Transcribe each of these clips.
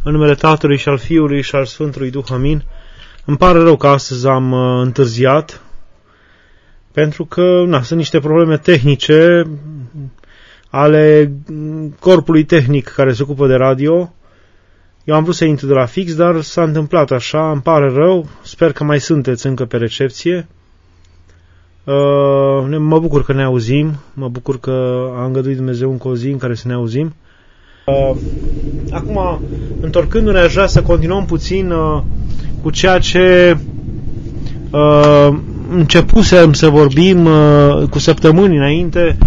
În numele Tatălui și al Fiului și al Sfântului Duh, amin. Îmi pare rău că astăzi am întârziat, pentru că sunt niște probleme tehnice ale corpului tehnic care se ocupă de radio. Eu am vrut să intru de la fix, dar s-a întâmplat așa, îmi pare rău, sper că mai sunteți încă pe recepție. Mă bucur că ne auzim, mă bucur că a îngăduit Dumnezeu încă o zi în care să ne auzim. Acum, întorcându-ne, aș vrea să continuăm puțin cu ceea ce începusem să vorbim cu săptămâni înainte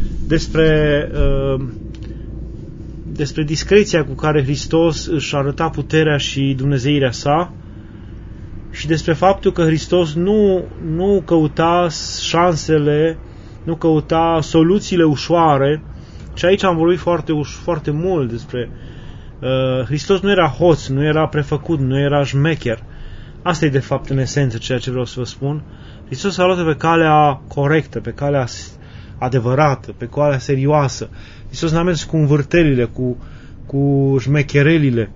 despre discreția cu care Hristos își arăta puterea și dumnezeirea sa și despre faptul că Hristos nu căuta șansele, nu căuta soluțiile ușoare. Și aici am vorbit foarte mult despre Hristos nu era hoț, nu era prefăcut, nu era șmecher. Asta e de fapt în esență ceea ce vreau să vă spun. Hristos s-a luat pe calea corectă, pe calea adevărată, pe calea serioasă. Hristos n-a mers cu învârtelile, cu șmecherelile.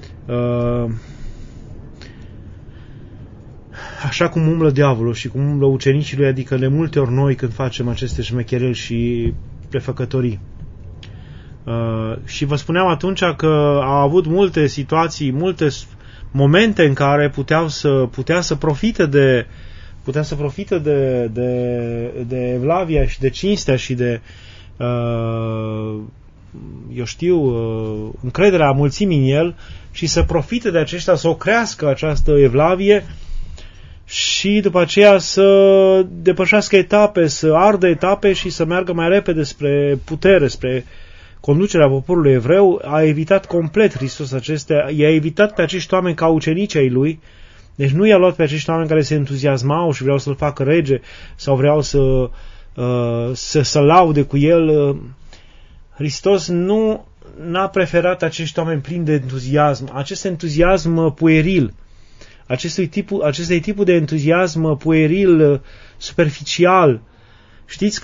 Așa cum umblă diavolul și cum umblă ucenicii lui, adică de multe ori noi când facem aceste șmechereli și prefăcătorii. Și vă spuneam atunci că a avut multe situații, multe momente în care putea să profite de evlavia și de cinstea și de încrederea mulțimii în el și să profite de aceștia, să o crească această evlavie și după aceea să depășească etape, să ardă etape și să meargă mai repede spre putere, spre conducerea poporului evreu. A evitat complet Hristos acestea, i-a evitat pe acești oameni ca ucenici ai lui, deci nu i-a luat pe acești oameni care se entuziasmau și vreau să-l facă rege sau vreau să laude cu el. Hristos n-a preferat acești oameni plini de entuziasm, acest entuziasm pueril, acestui tipul de entuziasm pueril, superficial. Știți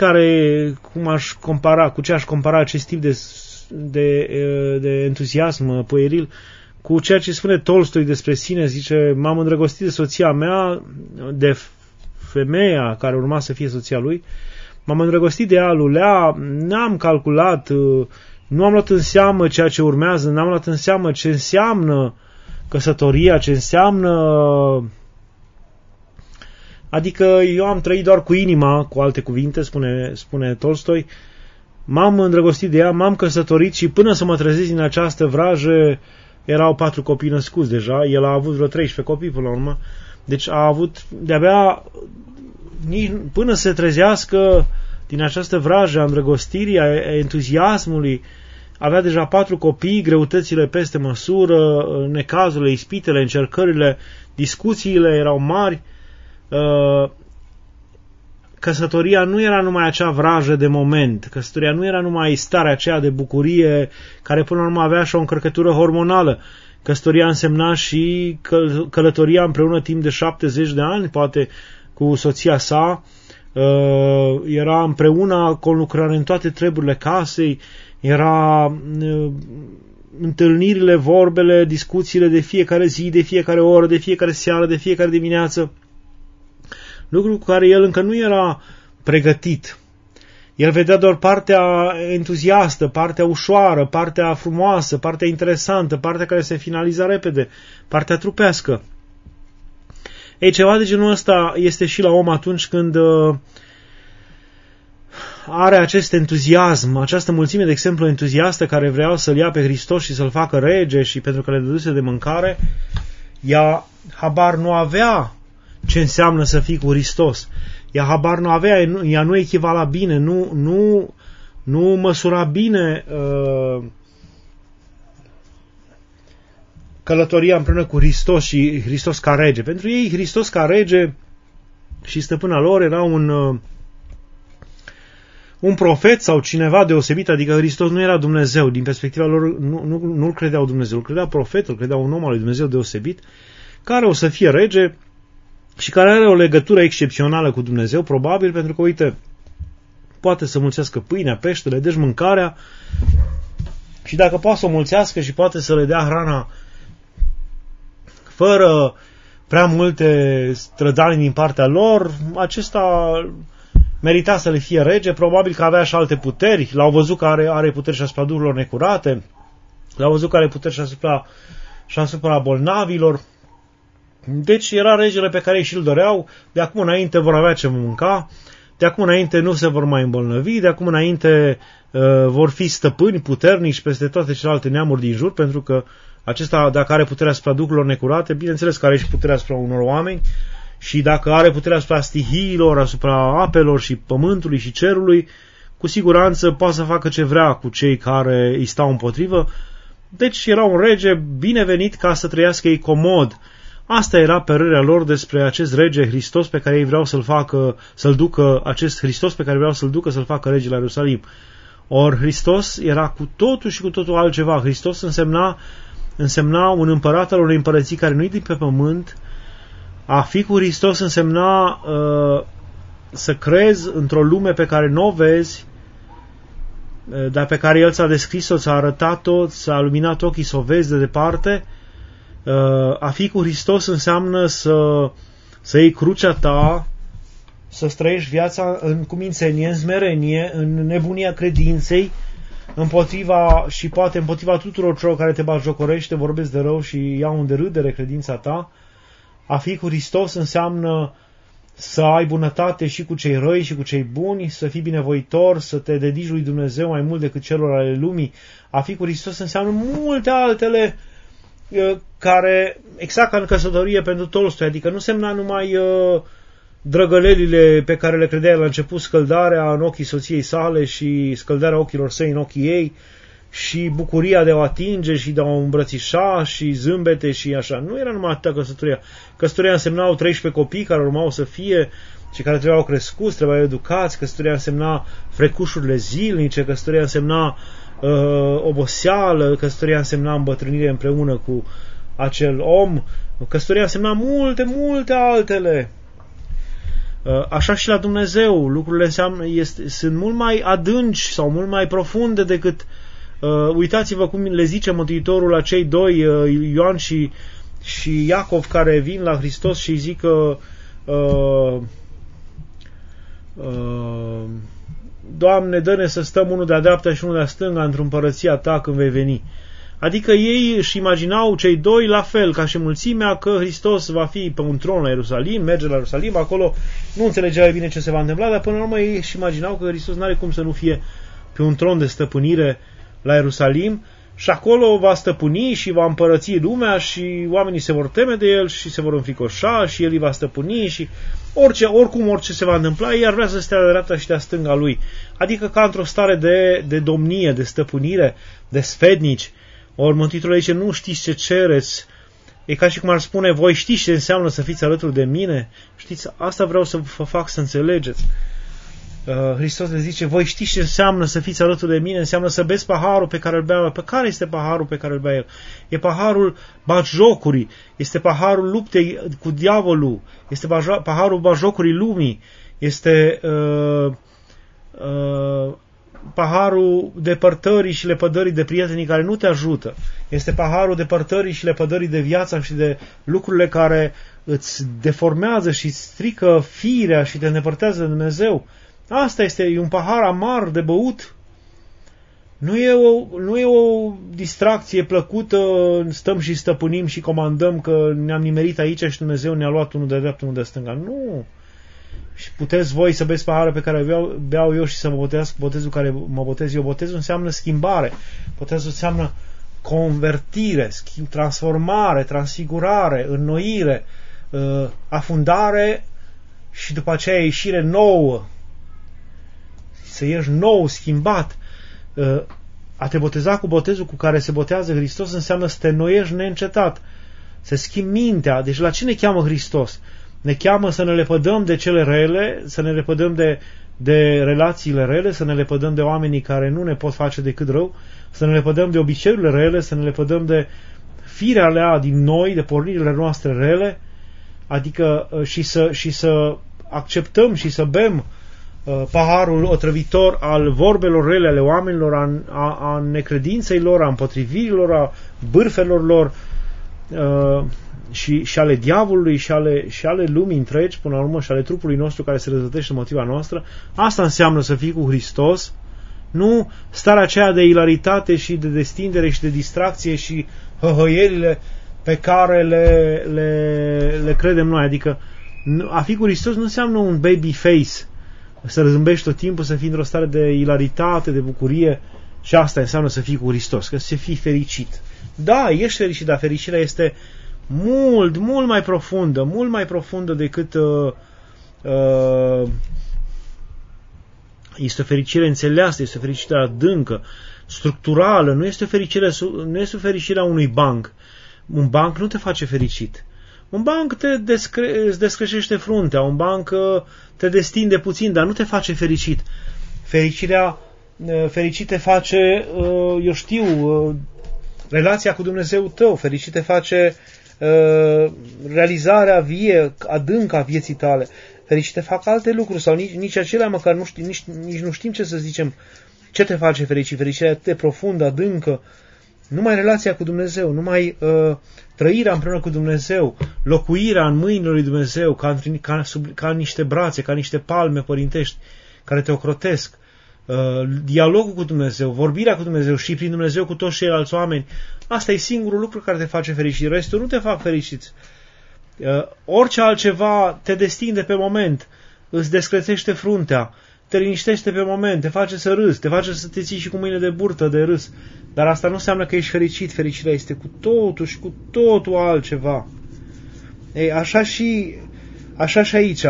cu ce aș compara acest tip de entuziasm pueril? Cu ceea ce spune Tolstoi despre sine. Zice: m-am îndrăgostit de soția mea, de femeia care urma să fie soția lui, m-am îndrăgostit de ea, lulea, n-am calculat, nu am luat în seamă ceea ce urmează, n-am luat în seamă ce înseamnă căsătoria, ce înseamnă... Adică eu am trăit doar cu inima, cu alte cuvinte, spune Tolstoi, m-am îndrăgostit de ea, m-am căsătorit și până să mă trezesc din această vrajă erau 4 copii născuți deja, el a avut vreo 13 copii până la urmă, deci a avut de-abia până să se trezească din această vrajă a îndrăgostirii, a entuziasmului, avea deja 4 copii, greutățile peste măsură, necazurile, ispitele, încercările, discuțiile erau mari. Căsătoria nu era numai acea vrajă de moment, căsătoria nu era numai starea aceea de bucurie care până la urmă avea și o încărcătură hormonală. Căsătoria însemna și călătoria împreună timp de 70 de ani, poate cu soția sa, era împreună conlucrare în toate treburile casei, era întâlnirile, vorbele, discuțiile de fiecare zi, de fiecare oră, de fiecare seară, de fiecare dimineață. Lucru cu care el încă nu era pregătit. El vedea doar partea entuziastă, partea ușoară, partea frumoasă, partea interesantă, partea care se finaliza repede, partea trupească. Ei, ceva de genul ăsta este și la om atunci când are acest entuziasm, această mulțime de exemplu entuziastă care vreau să-l ia pe Hristos și să-l facă rege și pentru că le dăduse de mâncare, ea habar nu avea ce înseamnă să fii cu Hristos. Ea habar nu avea, ea nu echivala bine, nu măsura bine călătoria împreună cu Hristos și Hristos ca rege. Pentru ei, Hristos ca rege și stăpâna lor era un profet sau cineva deosebit, adică Hristos nu era Dumnezeu. Din perspectiva lor nu-l credeau Dumnezeu, îl credea profet, îl credea un om al lui Dumnezeu deosebit, care o să fie rege și care are o legătură excepțională cu Dumnezeu, probabil, pentru că, uite, poate să mulțească pâinea, peștele, deci mâncarea, și dacă poate să o mulțească și poate să le dea hrana fără prea multe strădanii din partea lor, acesta merita să le fie rege, probabil că avea și alte puteri, l-au văzut că are puteri și asupra duhurilor necurate, l-au văzut că are puteri și asupra bolnavilor. Deci era regele pe care ei și-l doreau, de acum înainte vor avea ce mânca, de acum înainte nu se vor mai îmbolnăvi, de acum înainte vor fi stăpâni puternici peste toate celelalte neamuri din jur, pentru că acesta, dacă are puterea asupra duhurilor necurate, bineînțeles că are și puterea asupra unor oameni, și dacă are puterea asupra stihiilor, asupra apelor și pământului și cerului, cu siguranță poate să facă ce vrea cu cei care îi stau împotrivă. Deci era un rege binevenit ca să trăiască ei comod. Asta era părerea lor despre acest rege Hristos pe care ei vreau să-l ducă, acest Hristos pe care vreau să-l ducă să-l facă rege la Ierusalim. Or Hristos era cu totul și cu totul altceva. Hristos însemna un împărat al unei împărății care nu-i din pe pământ. A fi cu Hristos însemna să crezi într-o lume pe care nu o vezi, dar pe care El ți-a descris-o, ți-a arătat-o, ți-a luminat ochii să o vezi de departe. A fi cu Hristos înseamnă să iei crucea ta, să trăiești viața în cumințenie, în smerenie, în nebunia credinței, împotriva tuturor celor care te batjocorești, te vorbesc de rău și iau în derâdere credința ta. A fi cu Hristos înseamnă să ai bunătate și cu cei răi și cu cei buni, să fii binevoitor, să te dedici lui Dumnezeu mai mult decât celor ale lumii. A fi cu Hristos înseamnă multe altele care, exact ca în căsătorie pentru Tolstoi, adică nu semna numai drăgălelile pe care le credea la început, scăldarea în ochii soției sale și scăldarea ochilor săi în ochii ei și bucuria de a o atinge și de a o îmbrățișa și zâmbete și așa. Nu era numai atâta căsătoria. Căsătoria însemnau 13 copii care urmau să fie și care trebuiau crescuți, trebuiau educați. Căsătoria însemna frecușurile zilnice, căsătoria însemna oboseală, căsătoria însemna îmbătrânire împreună cu acel om, căsătoria însemna multe altele. Așa și la Dumnezeu lucrurile sunt mult mai adânci sau mult mai profunde decât uitați-vă cum le zice Mântuitorul la cei doi, Ioan și Iacov, care vin la Hristos și îi zic că Doamne, dă-ne să stăm unul de-a dreapta și unul de-a stânga într-o împărăția ta când vei veni. Adică ei își imaginau cei doi la fel ca și mulțimea că Hristos va fi pe un tron la Ierusalim, merge la Ierusalim, acolo nu înțelegeau bine ce se va întâmpla, dar până la urmă ei își imaginau că Hristos n-are cum să nu fie pe un tron de stăpânire la Ierusalim și acolo va stăpâni și va împărăți lumea și oamenii se vor teme de el și se vor înfricoșa și el îi va stăpâni și orice se va întâmpla, ei ar vrea să stea de dreapta și de stânga lui. Adică ca într-o stare de domnie, de stăpânire, de sfetnici. Ori Mântuitorul zice, nu știți ce cereți. E ca și cum ar spune, voi știți ce înseamnă să fiți alături de mine? Știți, asta vreau să vă fac să înțelegeți. Hristos le zice, voi știți ce înseamnă să fiți alături de mine? Înseamnă să beți paharul pe care îl bea. Pe care este paharul pe care îl bea el? E paharul batjocurii, este paharul luptei cu diavolul, este paharul batjocurii lumii, este paharul depărtării și lepădării de prietenii care nu te ajută. Este paharul depărtării și lepădării de viața și de lucrurile care îți deformează și strică firea și te îndepărtează de Dumnezeu. Asta e un pahar amar de băut. Nu e o distracție plăcută, stăm și stăpânim și comandăm că ne-am nimerit aici și Dumnezeu ne-a luat unul de dreapta, unul de stânga. Nu! Și puteți voi să beți paharul pe care beau eu și să mă botez, botezul care mă botez eu. Botezul înseamnă schimbare. Botezul înseamnă convertire, transformare, transfigurare, înnoire, afundare și după aceea ieșire nouă. Să ieși nou, schimbat. A te boteza cu botezul cu care se botează Hristos înseamnă să te înnoiești neîncetat. Să schimbi mintea. Deci la ce ne cheamă Hristos? Ne cheamă să ne lepădăm de cele rele, să ne lepădăm de relațiile rele, să ne lepădăm de oamenii care nu ne pot face decât rău, să ne lepădăm de obiceiurile rele, să ne lepădăm de firea lea din noi, de pornirile noastre rele, adică și să acceptăm și să bem paharul otrăvitor al vorbelor rele ale oamenilor, a necredinței lor, a împotrivirilor, a bârfelor lor, și ale diavolului și ale lumii întregi, până la urmă, și ale trupului nostru care se răzătește împotriva noastră. Asta înseamnă să fii cu Hristos, nu starea aceea de ilaritate și de destindere și de distracție și hăhăierile pe care le credem noi. Adică a fi cu Hristos nu înseamnă un baby face, să zâmbești tot timpul, să fii într-o stare de ilaritate, de bucurie, și asta înseamnă să fii cu Hristos, că să fii fericit. Da, ești fericit, dar fericirea este mult, mult mai profundă decât este o fericire înțeleasă, este o fericire adâncă, structurală, nu este o fericire a unui banc. Un banc nu te face fericit. Un banc îți descreșește fruntea, un banc te destinde puțin, dar nu te face fericit. Fericit te face, eu știu, relația cu Dumnezeu tău, fericit te face realizarea vie, adâncă a vieții tale. Fericit te fac alte lucruri sau nici acelea măcar nici nu știm ce să zicem. Ce te face fericit? Fericirea atât de profundă, adâncă, numai relația cu Dumnezeu, numai trăirea împreună cu Dumnezeu, locuirea în mâinile lui Dumnezeu, ca niște brațe, ca niște palme părintești care te ocrotesc, dialogul cu Dumnezeu, vorbirea cu Dumnezeu și prin Dumnezeu cu toți ceilalți oameni. Asta e singurul lucru care te face fericit. Restul nu te fac fericiți. Orice altceva te destinde pe moment, îți descrețește fruntea, te liniștește pe moment, te face să râzi, te face să te ții și cu mâinile de burtă de râs. Dar asta nu înseamnă că ești fericit. Fericirea este cu totul și cu totul altceva. Ei, așa și aici.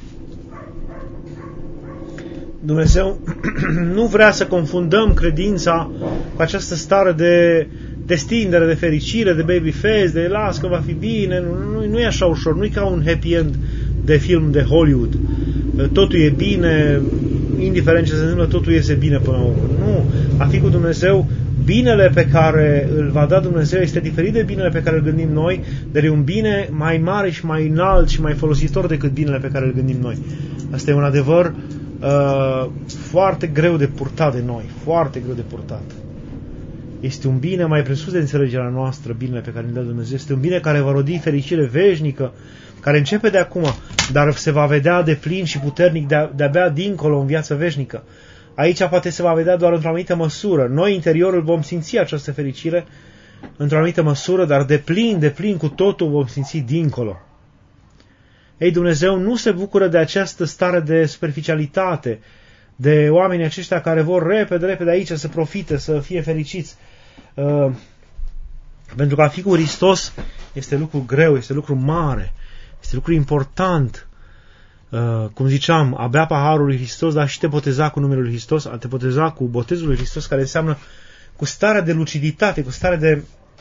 Dumnezeu nu vrea să confundăm credința cu această stare de destindere, de fericire, de baby face, de las că va fi bine. Nu e așa ușor, nu e ca un happy end de film de Hollywood. Totul e bine, indiferent ce se întâmplă, totul iese bine până la urmă. Nu, a fi cu Dumnezeu, binele pe care îl va da Dumnezeu este diferit de binele pe care îl gândim noi, dar e un bine mai mare și mai înalt și mai folositor decât binele pe care îl gândim noi. Asta e un adevăr foarte greu de purtat de noi, foarte greu de purtat. Este un bine mai presus de înțelegerea noastră, binele pe care îl dă Dumnezeu. Este un bine care va rodi fericire veșnică, care începe de acum, dar se va vedea de plin și puternic de-abia dincolo în viața veșnică. Aici poate se va vedea doar într-o anumită măsură. Noi, interiorul, vom simți această fericire într-o anumită măsură, dar de plin cu totul vom simți dincolo. Ei, Dumnezeu nu se bucură de această stare de superficialitate, de oamenii aceștia care vor repede aici să profite, să fie fericiți. Pentru că a fi cu Hristos este lucru greu, este lucru mare, este lucru important. Cum ziceam, a bea paharul lui Hristos, dar și te boteza cu numele lui Hristos, a te boteza cu botezul lui Hristos, care înseamnă cu starea de luciditate, cu starea de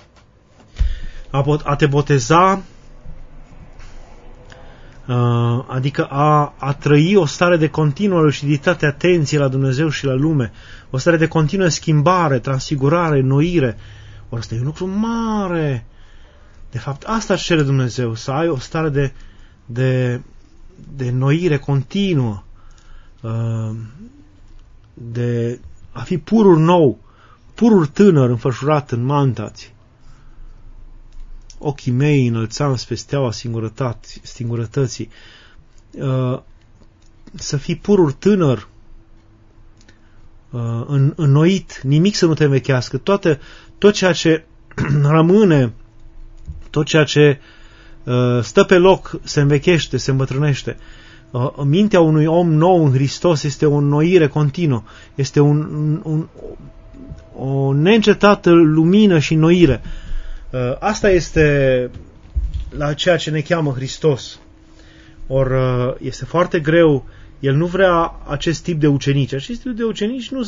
a te boteza, adică a trăi o stare de continuă luciditate, atenție la Dumnezeu și la lume, o stare de continuă schimbare, transfigurare, înnoire. Ori asta e un lucru mare. De fapt, asta cere Dumnezeu, să ai o stare de înnoire continuă, de a fi pururi nou, pururi tânăr înfășurat în mantați. Ochii mei înălțam spre steaua singurătății. Să fii pururi tânăr, înnoit, nimic să nu te învechească. Tot ceea ce rămâne, tot ceea ce stă pe loc se învechește, se îmbătrânește. Mintea unui om nou în Hristos este o înnoire continuă, este o neîncetată lumină și înnoire. Asta este la ceea ce ne cheamă Hristos. Or, este foarte greu. El nu vrea acest tip de ucenici. Acest tip de ucenici nu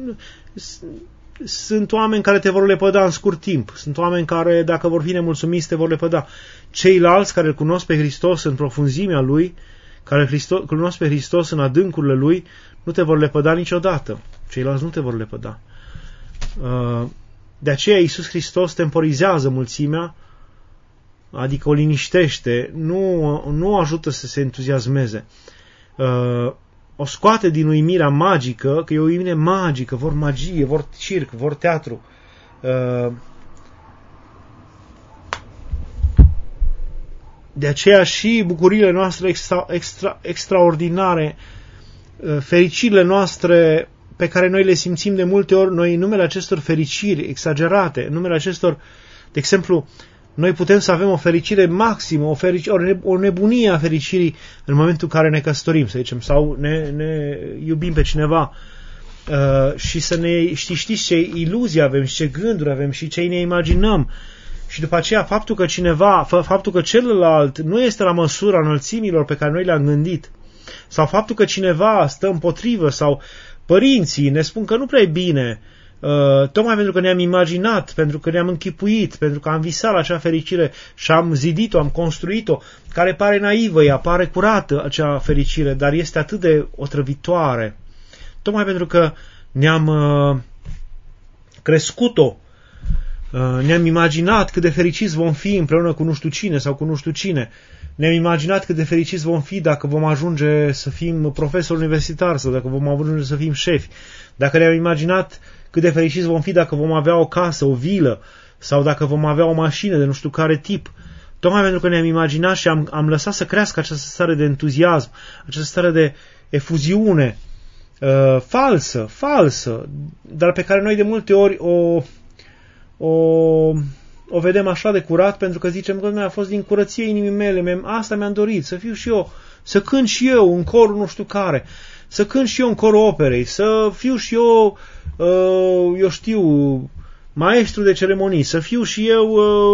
sunt oameni care te vor lepăda în scurt timp. Sunt oameni care, dacă vor fi nemulțumiți, te vor lepăda. Ceilalți care îl cunosc pe Hristos în profunzimea Lui, care îl cunosc pe Hristos în adâncurile Lui, nu te vor lepăda niciodată. Ceilalți nu te vor lepăda. De aceea Iisus Hristos temporizează mulțimea, adică o liniștește, nu o ajută să se entuziasmeze. O scoate din uimirea magică, că e o uimire magică, vor magie, vor circ, vor teatru. De aceea și bucuriile noastre extraordinare, fericirile noastre pe care noi le simțim de multe ori, noi în numele acestor fericiri exagerate, în numele acestor, de exemplu, noi putem să avem o fericire maximă, o nebunie a fericirii în momentul în care ne căsătorim, să zicem, sau ne iubim pe cineva și să ne știți ce iluzii avem și ce gânduri avem și ce ne imaginăm. Și după aceea faptul că celălalt nu este la măsura înălțimilor pe care noi le-am gândit, sau faptul că cineva stă împotrivă, sau părinții ne spun că nu prea e bine, tocmai pentru că ne-am imaginat, pentru că ne-am închipuit, pentru că am visat la acea fericire și am zidit-o, am construit-o, care pare naivă, ea pare curată acea fericire, dar este atât de otrăvitoare. Tocmai pentru că ne-am crescut-o, ne-am imaginat cât de fericiți vom fi împreună cu nu știu cine sau cu nu știu cine. Ne-am imaginat cât de fericiți vom fi dacă vom ajunge să fim profesori universitari sau dacă vom ajunge să fim șefi. Dacă ne-am imaginat cât de fericiți vom fi dacă vom avea o casă, o vilă sau dacă vom avea o mașină de nu știu care tip. Tocmai pentru că ne-am imaginat și am lăsat să crească această stare de entuziasm, această stare de efuziune falsă, dar pe care noi de multe ori o vedem așa de curat pentru că zicem că a fost din curăție inimii mele, asta mi-am dorit, să fiu și eu, să cânt și eu în corul nu știu care, să cânt și eu în corul operei, să fiu și eu, eu știu, maestru de ceremonii, să fiu și eu,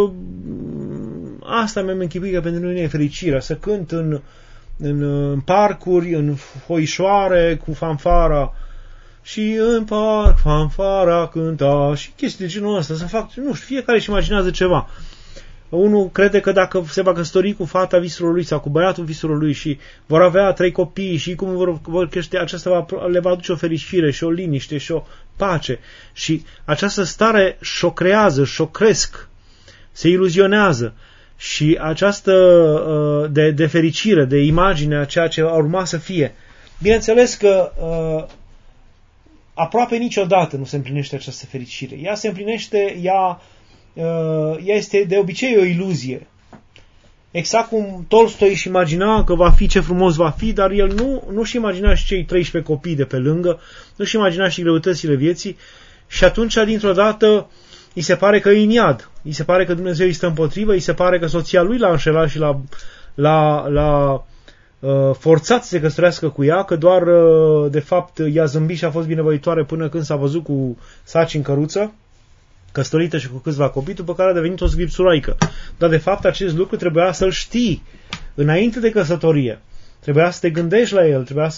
asta mi-am închipuit că pentru mine e fericirea, să cânt în parcuri, în foișoare, cu fanfara, și în parc fanfara cânta și chestii de genul ăsta, să fac, nu știu, fiecare își imaginează ceva. Unul crede că dacă se va căsători cu fata viselor lui sau cu băiatul viselor lui și vor avea 3 copii și cum vor crește, aceasta le va aduce o fericire și o liniște și o pace. Și această stare și-o creează, și-o cresc, se iluzionează. Și această de fericire, de imagine a ceea ce ar urma să fie. Bineînțeles că aproape niciodată nu se împlinește această fericire. Ea se împlinește, ea este de obicei o iluzie. Exact cum Tolstoi își imagina că va fi ce frumos va fi, dar el nu-și imagina și cei 13 copii de pe lângă, nu-și imagina și greutățile vieții și atunci, dintr-o dată, îi se pare că e în iad. Îi se pare că Dumnezeu îi stă împotrivă, îi se pare că soția lui l-a înșelat și l-a forțat să se căsătorească cu ea, că doar, de fapt, i-a zâmbit și a fost binevoitoare până când s-a văzut cu saci în căruță, căsătorită și cu câțiva copii, după care a devenit o scripsuroaică. Dar, de fapt, acest lucru trebuia să-l știi înainte de căsătorie. Trebuia să te gândești la el, trebuia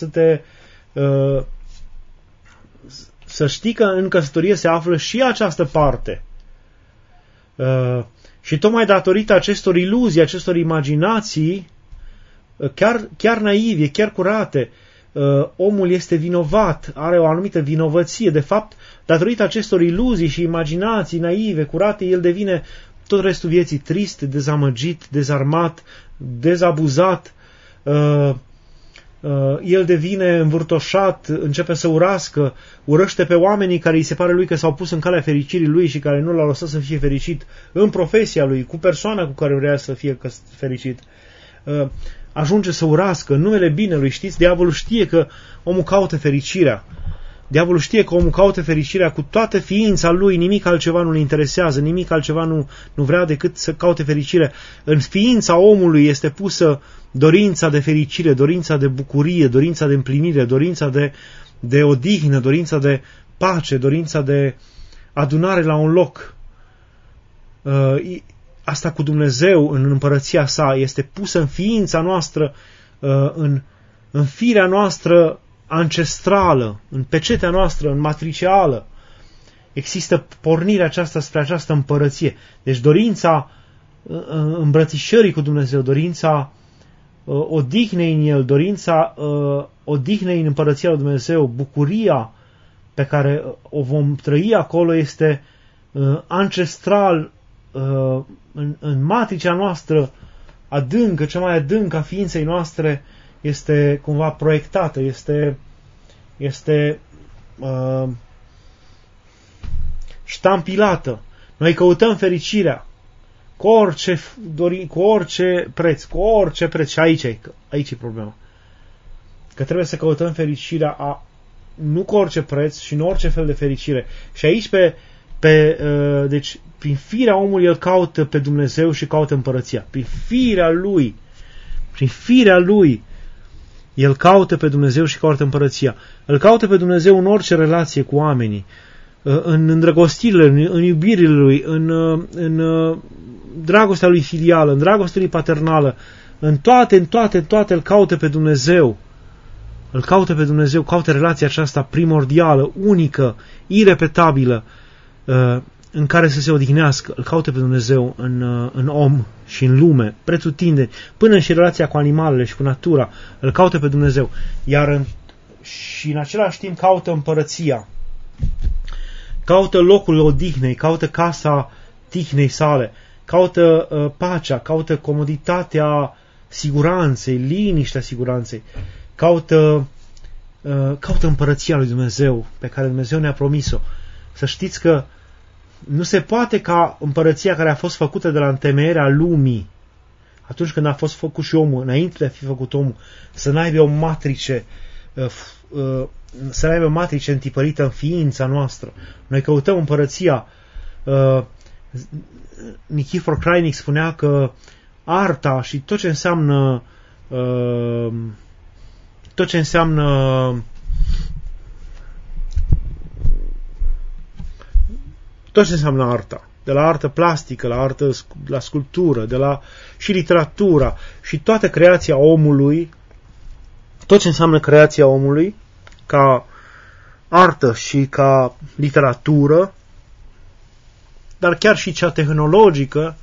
să știi că în căsătorie se află și această parte. Și tocmai datorită acestor iluzii, acestor imaginații, chiar naive, chiar curate, omul este vinovat, are o anumită vinovăție. De fapt, datorită acestor iluzii și imaginații naive, curate, el devine tot restul vieții trist, dezamăgit, dezarmat, dezabuzat, el devine învârtoșat, începe să urăște pe oamenii care îi se pare lui că s-au pus în calea fericirii lui și care nu l-au lăsat să fie fericit în profesia lui, cu persoana cu care vrea să fie fericit. Ajunge să urască în numele binelui, știți? Diavolul știe că omul caută fericirea. Diavolul știe că omul caută fericirea cu toată ființa lui, nimic altceva nu-l interesează, nimic altceva nu vrea decât să caute fericirea. În ființa omului este pusă dorința de fericire, dorința de bucurie, dorința de împlinire, dorința de odihnă, dorința de pace, dorința de adunare la un loc. Asta cu Dumnezeu în împărăția sa este pusă în ființa noastră, în firea noastră ancestrală, în pecetea noastră, în matricială. Există pornirea aceasta spre această împărăție. Deci dorința îmbrățișării cu Dumnezeu, dorința odihnei în El, dorința odihnei în împărăția lui Dumnezeu, bucuria pe care o vom trăi acolo este ancestral, în matricea noastră adâncă, cea mai adâncă a ființei noastre, este cumva proiectată, este ștampilată. Noi căutăm fericirea. cu orice preț. Și aici e problema. Că trebuie să căutăm fericirea nu cu orice preț și nu orice fel de fericire. Și aici deci prin firea omului el caută pe Dumnezeu și caută împărăția. Prin firea lui el caută pe Dumnezeu și caută împărăția. Îl caută pe Dumnezeu în orice relație cu oamenii, în îndrăgostirile, în iubirile lui, în dragostea lui filială, în dragostea lui paternală, în toate îl caută pe Dumnezeu. Îl caută pe Dumnezeu, caută relația aceasta primordială, unică, irepetabilă, în care să se odihnească. Îl caută pe Dumnezeu în om și în lume, pretutindeni, până și relația cu animalele și cu natura. Îl caută pe Dumnezeu. Și în același timp caută împărăția. Caută locul odihnei, caută casa tihnei sale, caută pacea, caută comoditatea siguranței, liniștea siguranței. Caută împărăția lui Dumnezeu, pe care Dumnezeu ne-a promis-o. Să știți că nu se poate ca împărăția care a fost făcută de la întemeierea lumii, atunci când a fost făcut și omul, înainte de a fi făcut omul, să n-aibă o matrice întipărită în ființa noastră. Noi căutăm împărăția. Nikifor Crainic spunea că arta și tot ce înseamnă arta, de la artă plastică, la sculptură, și literatura, și toată creația omului, tot ce înseamnă creația omului, ca artă și ca literatură, dar chiar și cea tehnologică,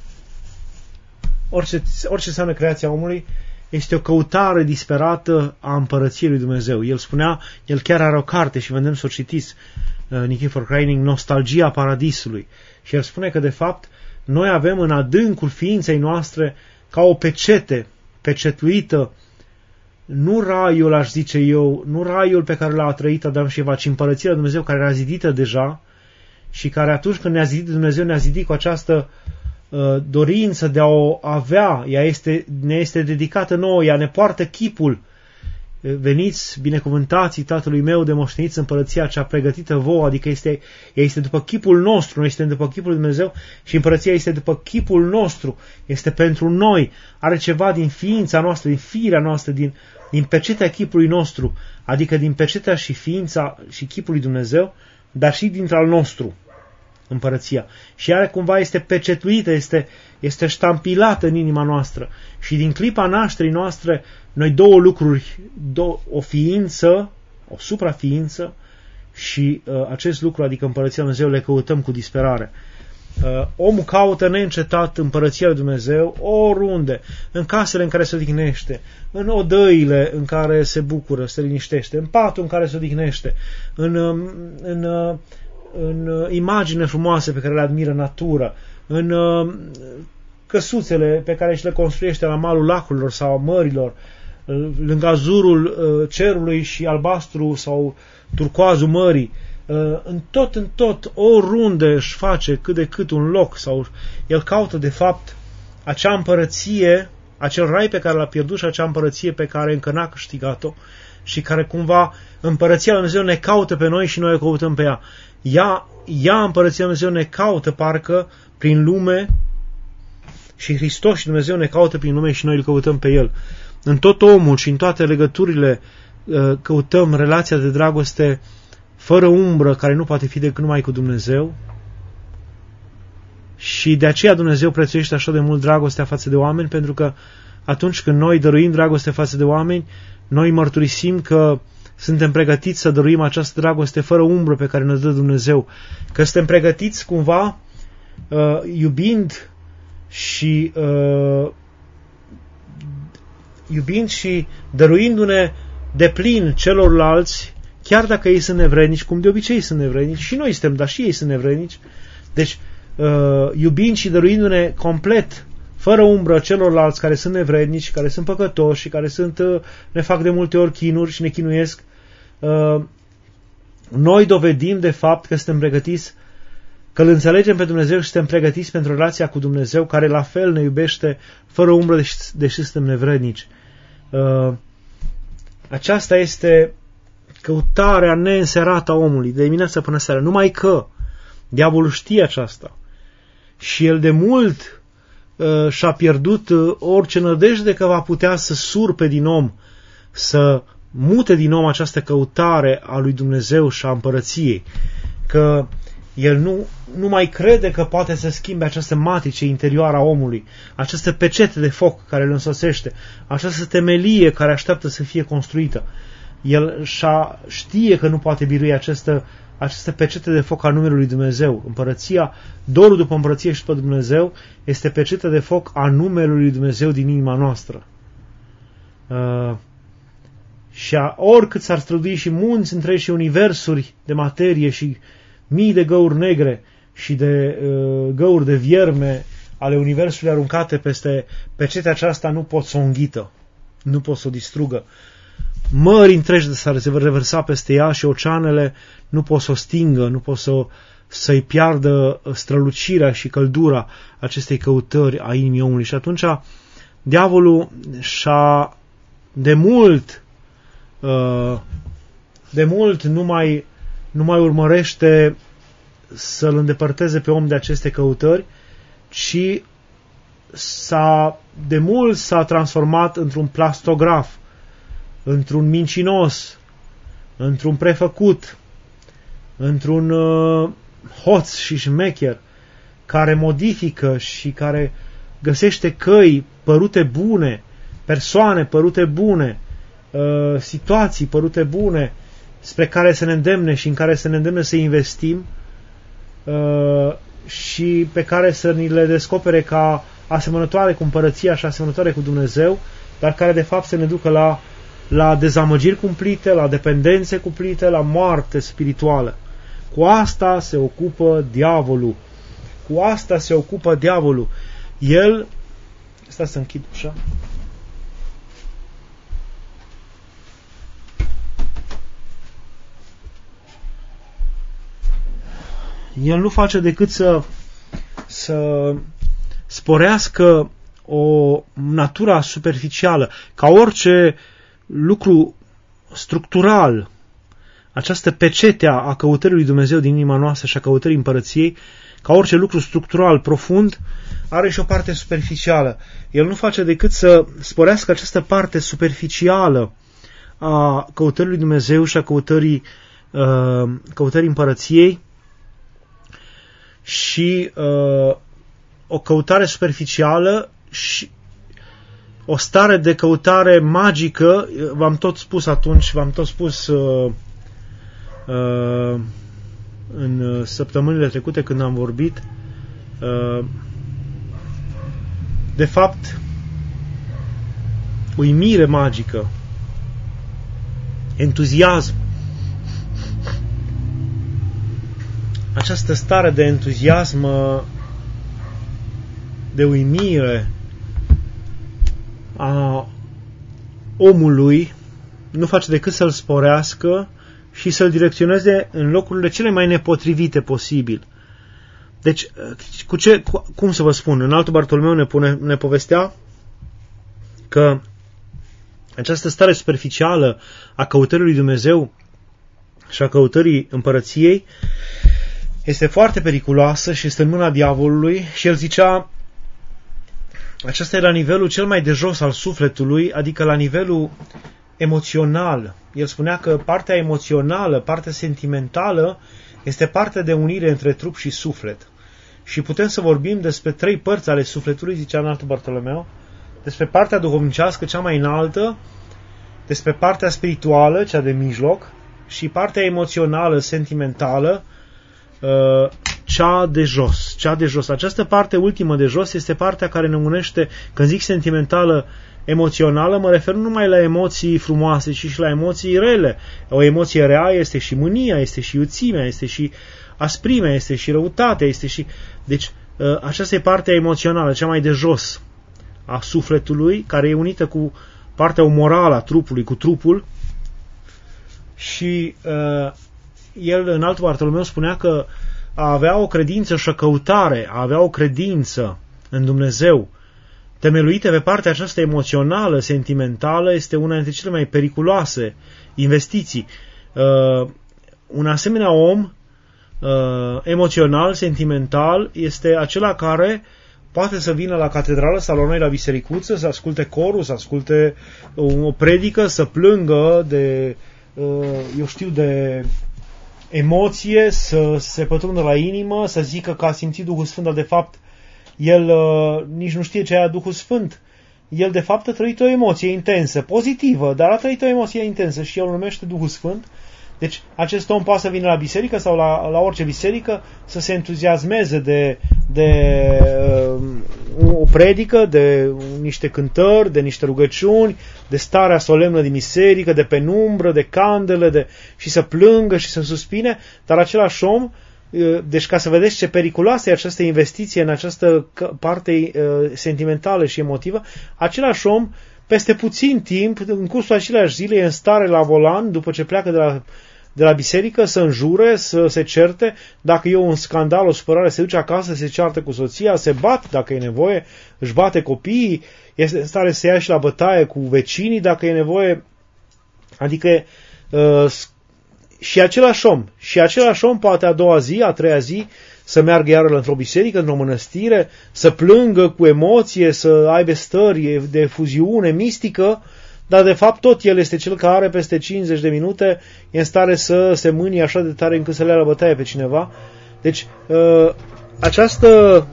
orice înseamnă creația omului, este o căutare disperată a împărăției lui Dumnezeu. El chiar are o carte și vedem să o citiți, Nikifor Crainic, Nostalgia Paradisului. Și el spune că, de fapt, noi avem în adâncul ființei noastre ca o pecete, pecetuită, nu raiul, aș zice eu, nu raiul pe care l-a trăit Adam și Eva, ci împărăția lui Dumnezeu care era zidită deja și care atunci când ne-a zidit Dumnezeu, ne-a zidit cu această dorință de a o avea. Ne este dedicată nouă, ea ne poartă chipul. Veniți, binecuvântații Tatălui meu, de moșteniți împărăția cea pregătită vouă, adică ea este după chipul nostru, noi suntem după chipul lui Dumnezeu și împărăția este după chipul nostru, este pentru noi, are ceva din ființa noastră, din firea noastră, din pecetea chipului nostru, adică din pecetea și ființa și chipul lui Dumnezeu, dar și dintre al nostru, împărăția. Și ea cumva este pecetuită, este ștampilată în inima noastră. Și din clipa nașterii noastre, noi două lucruri, o ființă, o supraființă și acest lucru, adică împărăția lui Dumnezeu, le căutăm cu disperare. Omul caută neîncetat împărăția lui Dumnezeu oriunde, în casele în care se odihnește, în odăile în care se bucură, se liniștește, în patul în care se odihnește, în imagine frumoase pe care le admiră natura, în căsuțele pe care și le construiește la malul lacurilor sau a mărilor, lângă azurul cerului și albastru sau turcoazul mării. În tot, oriunde își face cât de cât un loc, sau el caută de fapt acea împărăție, acel rai pe care l-a pierdut și acea împărăție pe care încă n-a câștigat-o și care cumva împărăția lui Dumnezeu ne caută pe noi și noi o căutăm pe ea. Ea împărăția lui Dumnezeu ne caută parcă prin lume și Hristos și Dumnezeu ne caută prin lume și noi îl căutăm pe El. În tot omul și în toate legăturile căutăm relația de dragoste fără umbră, care nu poate fi decât numai cu Dumnezeu. Și de aceea Dumnezeu prețuiește așa de mult dragostea față de oameni, pentru că atunci când noi dăruim dragoste față de oameni, noi mărturisim că suntem pregătiți să dăruim această dragoste fără umbră pe care ne dă Dumnezeu. Că suntem pregătiți cumva, iubind și dăruindu-ne de plin celorlalți, chiar dacă ei sunt nevrednici, cum de obicei sunt nevrednici, și noi suntem, dar și ei sunt nevrednici. Deci, iubind și dăruindu-ne complet, fără umbră celorlalți care sunt nevrednici, care sunt păcătoși și care ne fac de multe ori chinuri și ne chinuiesc, noi dovedim de fapt că suntem pregătiți că îl înțelegem pe Dumnezeu și suntem pregătiți pentru relația cu Dumnezeu, care la fel ne iubește fără umbră, deși suntem nevrednici. Aceasta este căutarea neînserată a omului, de dimineața până seara. Numai că diavolul știe aceasta și el de mult și-a pierdut orice nădejde că va putea să surpe din om, să mute din om această căutare a lui Dumnezeu și a împărăției, că el nu mai crede că poate să schimbe această matrice interioară a omului, această pecete de foc care îl însoțește, această temelie care așteaptă să fie construită. El știe că nu poate birui această pecete de foc a numelui lui Dumnezeu. Împărăția, dorul după împărăție și după Dumnezeu este pecete de foc a numelui lui Dumnezeu din inima noastră. Și oricât s-ar strădui și munți întregi și universuri de materie și mii de găuri negre și de găuri de vierme ale universului aruncate peste pecetea aceasta, nu pot să o înghită, nu pot să o distrugă. Mări întregi s-ar revărsa peste ea și oceanele nu pot să o stingă, nu pot să-i piardă strălucirea și căldura acestei căutări a inimii omului. Și atunci diavolul și-a de mult nu mai urmărește să-l îndepărteze pe om de aceste căutări, ci de mult s-a transformat într-un plastograf, într-un mincinos, într-un prefăcut, într-un hoț și șmecher, care modifică și care găsește căi părute bune, persoane părute bune, situații părute bune, spre care să ne îndemne și în care să ne îndemne să investim și pe care să ni le descopere ca asemănătoare cu împărăția și asemănătoare cu Dumnezeu, dar care de fapt să ne ducă la dezamăgiri cumplite, la dependențe cumplite, la moarte spirituală. Cu asta se ocupă diavolul. Cu asta se ocupă diavolul. El... Stai să închid ușa. El nu face decât să sporească o natura superficială, ca orice lucru structural, această pecete a căutării lui Dumnezeu din inima noastră și a căutării împărăției, ca orice lucru structural, profund, are și o parte superficială. El nu face decât să sporească această parte superficială a căutării lui Dumnezeu și a căutării împărăției și o căutare superficială și o stare de căutare magică. V-am tot spus atunci, în săptămânile trecute când am vorbit, de fapt, uimire magică, entuziasm, această stare de entuziasm, de uimire a omului nu face decât să-l sporească și să-l direcționeze în locurile cele mai nepotrivite posibil. Deci, cum să vă spun, în altul Bartolomeu ne povestea că această stare superficială a căutării lui Dumnezeu și a căutării împărăției este foarte periculoasă și este în mâna diavolului și el zicea, acesta e la nivelul cel mai de jos al sufletului, adică la nivelul emoțional. El spunea că partea emoțională, partea sentimentală, este partea de unire între trup și suflet. Și putem să vorbim despre 3 părți ale sufletului, zicea înaltul Bartolomeu, despre partea duhovnicească, cea mai înaltă, despre partea spirituală, cea de mijloc, și partea emoțională, sentimentală, cea de jos. Cea de jos. Această parte ultimă de jos este partea care ne unește, când zic sentimentală, emoțională, mă refer nu numai la emoții frumoase, ci și la emoții rele. O emoție rea este și mânia, este și iuțimea, este și asprimea, este și răutatea, este și... Deci, aceasta e partea emoțională, cea mai de jos a sufletului, care e unită cu partea umorală a trupului, cu trupul. Și el, în altul Bartolomeu, spunea că a avea o credință și o căutare, a avea o credință în Dumnezeu, temeluită pe partea aceasta emoțională, sentimentală, este una dintre cele mai periculoase investiții. Un asemenea om emoțional, sentimental, este acela care poate să vină la catedrală sau la noi la bisericuță, să asculte corul, să asculte o predică, să plângă de, eu știu, de emoție, să se pătrundă la inimă, să zică că a simțit Duhul Sfânt, dar de fapt el nici nu știe ce e Duhul Sfânt. El de fapt a trăit o emoție intensă, pozitivă, dar a trăit o emoție intensă și el o numește Duhul Sfânt. Deci acest om poate să vină la biserică sau la orice biserică să se entuziasmeze de o predică, de niște cântări, de niște rugăciuni, de starea solemnă din biserică, de penumbră, de candele, și să plângă și să suspine, dar același om, deci ca să vedeți ce periculoasă e această investiție în această parte sentimentală și emotivă, același om peste puțin timp, în cursul aceleași zile, e în stare la volan, după ce pleacă de la biserică, să înjure, să se certe, dacă e un scandal, o supărare, se duce acasă, se ceartă cu soția, se bat dacă e nevoie, își bate copiii, este în stare să ia și la bătaie cu vecinii dacă e nevoie, adică și același om poate a doua zi, a treia zi, să meargă iară într-o biserică, într-o mănăstire, să plângă cu emoție, să aibă stări de fuziune mistică, dar de fapt tot el este cel care peste 50 de minute e în stare să se mânie așa de tare încât să le ia la bătaie pe cineva. Deci această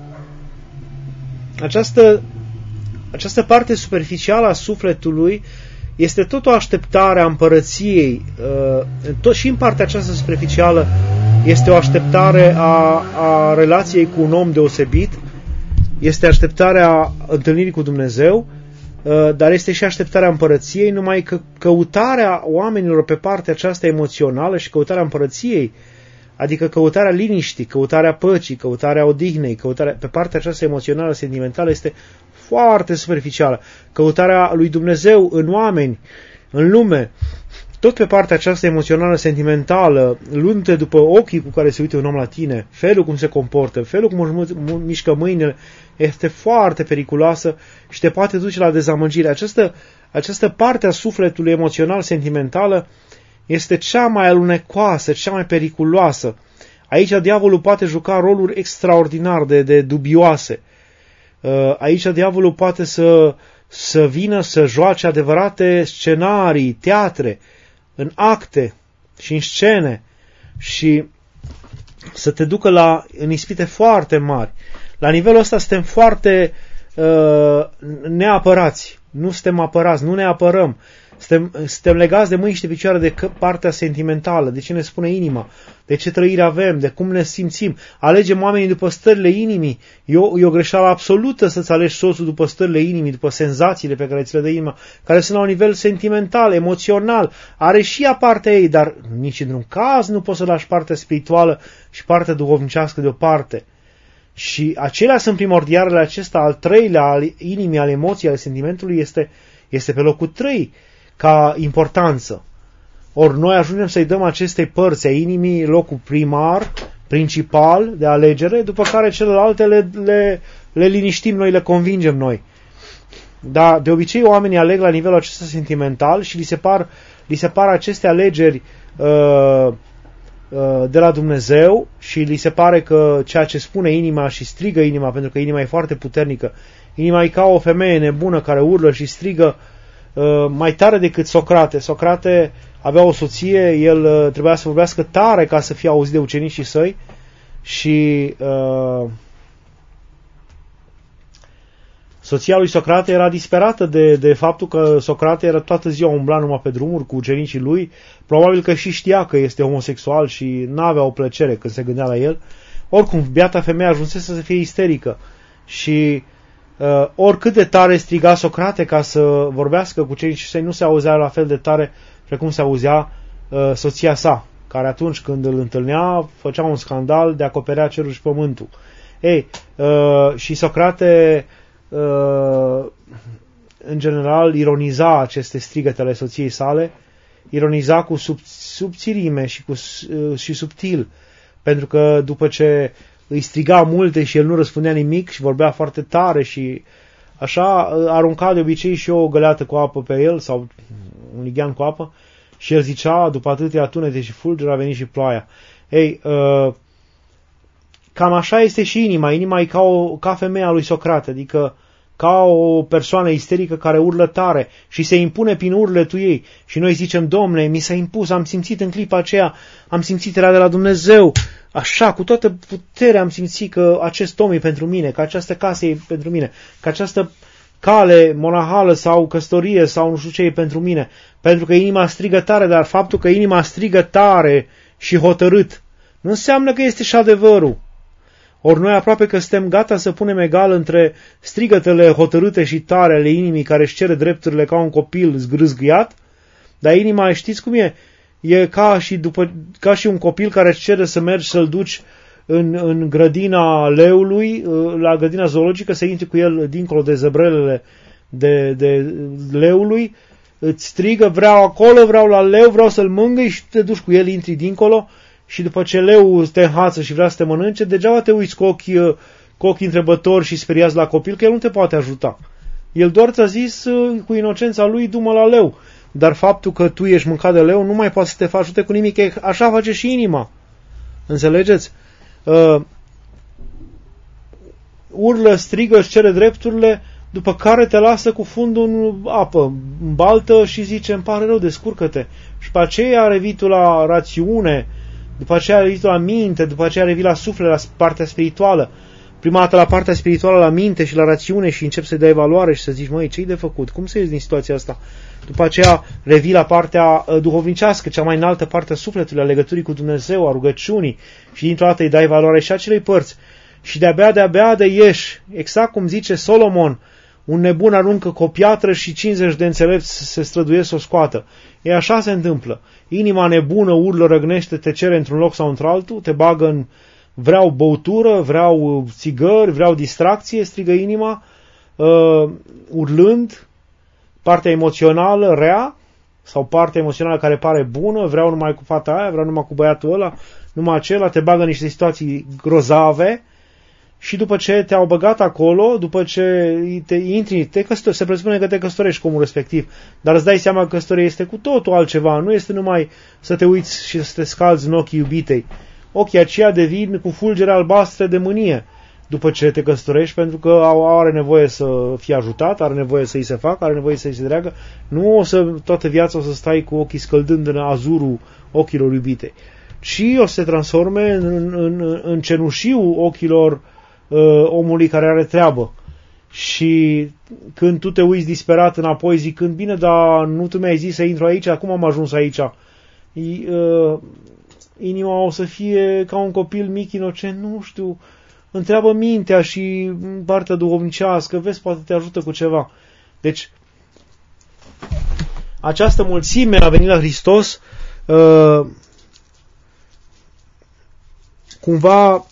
parte superficială a sufletului este tot o așteptare a împărăției, tot și în partea aceasta superficială este o așteptare a relației cu un om deosebit, este așteptarea întâlnirii cu Dumnezeu, dar este și așteptarea împărăției, numai că căutarea oamenilor pe partea aceasta emoțională și căutarea împărăției, adică căutarea liniștii, căutarea păcii, căutarea odihnei, căutarea pe partea aceasta emoțională, sentimentală, este foarte superficială. Căutarea lui Dumnezeu în oameni, în lume, tot pe partea aceasta emoțională, sentimentală, luându-te după ochii cu care se uită un om la tine, felul cum se comportă, felul cum mișcă mâinile, este foarte periculoasă și te poate duce la dezamăgire. Această parte a sufletului emoțional, sentimentală, este cea mai alunecoasă, cea mai periculoasă. Aici diavolul poate juca roluri extraordinar de dubioase. Aici diavolul poate să vină să joace adevărate scenarii, teatre, în acte și în scene și să te ducă în ispite foarte mari. La nivelul ăsta suntem foarte neapărați. Nu suntem apărați, nu ne apărăm. Suntem legați de mâini și de picioare de partea sentimentală, de ce ne spune inima, de ce trăire avem, de cum ne simțim. Alegem oamenii după stările inimii. E o greșeală absolută să-ți alegi soțul după stările inimii, după senzațiile pe care ți le dă inima, care sunt la un nivel sentimental, emoțional. Are și ea partea ei, dar nici într-un caz nu poți să lași partea spirituală și partea duhovnicească deoparte. Și acelea sunt primordialele. Acesta, al treilea, al inimii, al emoției, al sentimentului, este pe locul 3 ca importanță. Ori noi ajungem să-i dăm acestei părți a inimii locul primar, principal de alegere, după care celelalte le liniștim noi, le convingem noi. Dar de obicei oamenii aleg la nivelul acesta sentimental și li se par aceste alegeri de la Dumnezeu și li se pare că ceea ce spune inima și strigă inima, pentru că inima e foarte puternică, inima e ca o femeie nebună care urlă și strigă mai tare decât Socrate. Socrate avea o soție, el trebuia să vorbească tare ca să fie auzit de ucenicii săi și soția lui Socrate era disperată de faptul că Socrate era toată ziua umbla numai pe drumuri cu ucenicii lui, probabil că și știa că este homosexual și n-avea o plăcere când se gândea la el. Oricum, beata femeie ajunsese să fie isterică și oricât de tare striga Socrate ca să vorbească cu ucenicii săi, nu se auzea la fel de tare precum se auzea soția sa, care atunci când îl întâlnea făcea un scandal de acoperea cerul și pământul. Și Socrate în general ironiza aceste strigăte ale soției sale, ironiza cu subțirime și subtil, pentru că după ce îi striga multe și el nu răspundea nimic și vorbea foarte tare și așa, arunca de obicei și o găleată cu apă pe el sau un lighean cu apă și el zicea, după atâtea tunete și fulgeri, a venit și ploaia. Ei, cam așa este și inima. Inima e ca femeia lui Socrate, adică ca o persoană isterică care urlă tare și se impune prin urletul ei. Și noi zicem, Domne, mi s-a impus, am simțit în clipa aceea, am simțit era de la Dumnezeu, așa, cu toată puterea am simțit că acest om e pentru mine, că această casă e pentru mine, că această cale monahală sau căsătorie sau nu știu ce e pentru mine, pentru că inima strigă tare, dar faptul că inima strigă tare și hotărât nu înseamnă că este și adevărul. Ori noi aproape că suntem gata să punem egal între strigătele hotărâte și tare ale inimii care își cere drepturile ca un copil zgrâzgâiat, dar inima, știți cum e? E ca și un copil care își cere să mergi să-l duci în grădina leului, la grădina zoologică, să intri cu el dincolo de zăbrelele de leului, îți strigă, vreau acolo, vreau la leu, vreau să-l mângâi și te duci cu el, intri dincolo și după ce leu te înhață și vrea să te mănânce, degeaba te uiți cu ochii întrebători și speriați la copil, că el nu te poate ajuta. El doar ți-a zis cu inocența lui, du-mă la leu. Dar faptul că tu ești mâncat de leu nu mai poate să te ajute cu nimic, că așa face și inima. Înțelegeți? Urlă, strigă, își cere drepturile, după care te lasă cu fundul în apă, în baltă și zice, îmi pare rău, descurcă-te. Și după aceea revii tu la rațiune, după aceea revii tu la minte, după aceea revii la suflet, la partea spirituală. Prima dată la partea spirituală, la minte și la rațiune și începi să-i dai evaluare și să zici, măi, ce-i de făcut? Cum să ies din situația asta? După aceea revii la partea duhovnicească, cea mai înaltă parte a sufletului, a legăturii cu Dumnezeu, a rugăciunii și dintr-o dată îi dai evaluare și acelei părți. Și de-abia de ieși, exact cum zice Solomon, un nebun aruncă cu o piatră și 50 de înțelepți se străduiesc să o scoată. E așa se întâmplă. Inima nebună urlă, răgnește, te cere într-un loc sau într-altul, te bagă în vreau băutură, vreau țigări, vreau distracție, strigă inima, urlând, partea emoțională rea sau partea emoțională care pare bună, vreau numai cu fata aia, vreau numai cu băiatul ăla, numai acela, te bagă în niște situații grozave și după ce te-au băgat acolo, după ce te intri, se presupune că te căsătorești cu omul respectiv, dar îți dai seama că căsătoria este cu totul altceva, nu este numai să te uiți și să te scalzi în ochii iubitei. Ochii aceia devin cu fulgere albastre de mânie după ce te căsătorești, pentru că are nevoie să fie ajutat, are nevoie să îi se facă, are nevoie să îi se dreagă. Nu o să toată viața o să stai cu ochii scăldând în azurul ochilor iubitei, ci o să se transforme în cenușiul ochilor omului care are treabă. Și când tu te uiți disperat înapoi zicând, bine, dar nu tu mi-ai zis să intru aici, acum am ajuns aici. Inima o să fie ca un copil mic, inocent, nu știu, întreabă mintea și partea duhovnicească, vezi, poate te ajută cu ceva. Deci, această mulțime a venit la Hristos cumva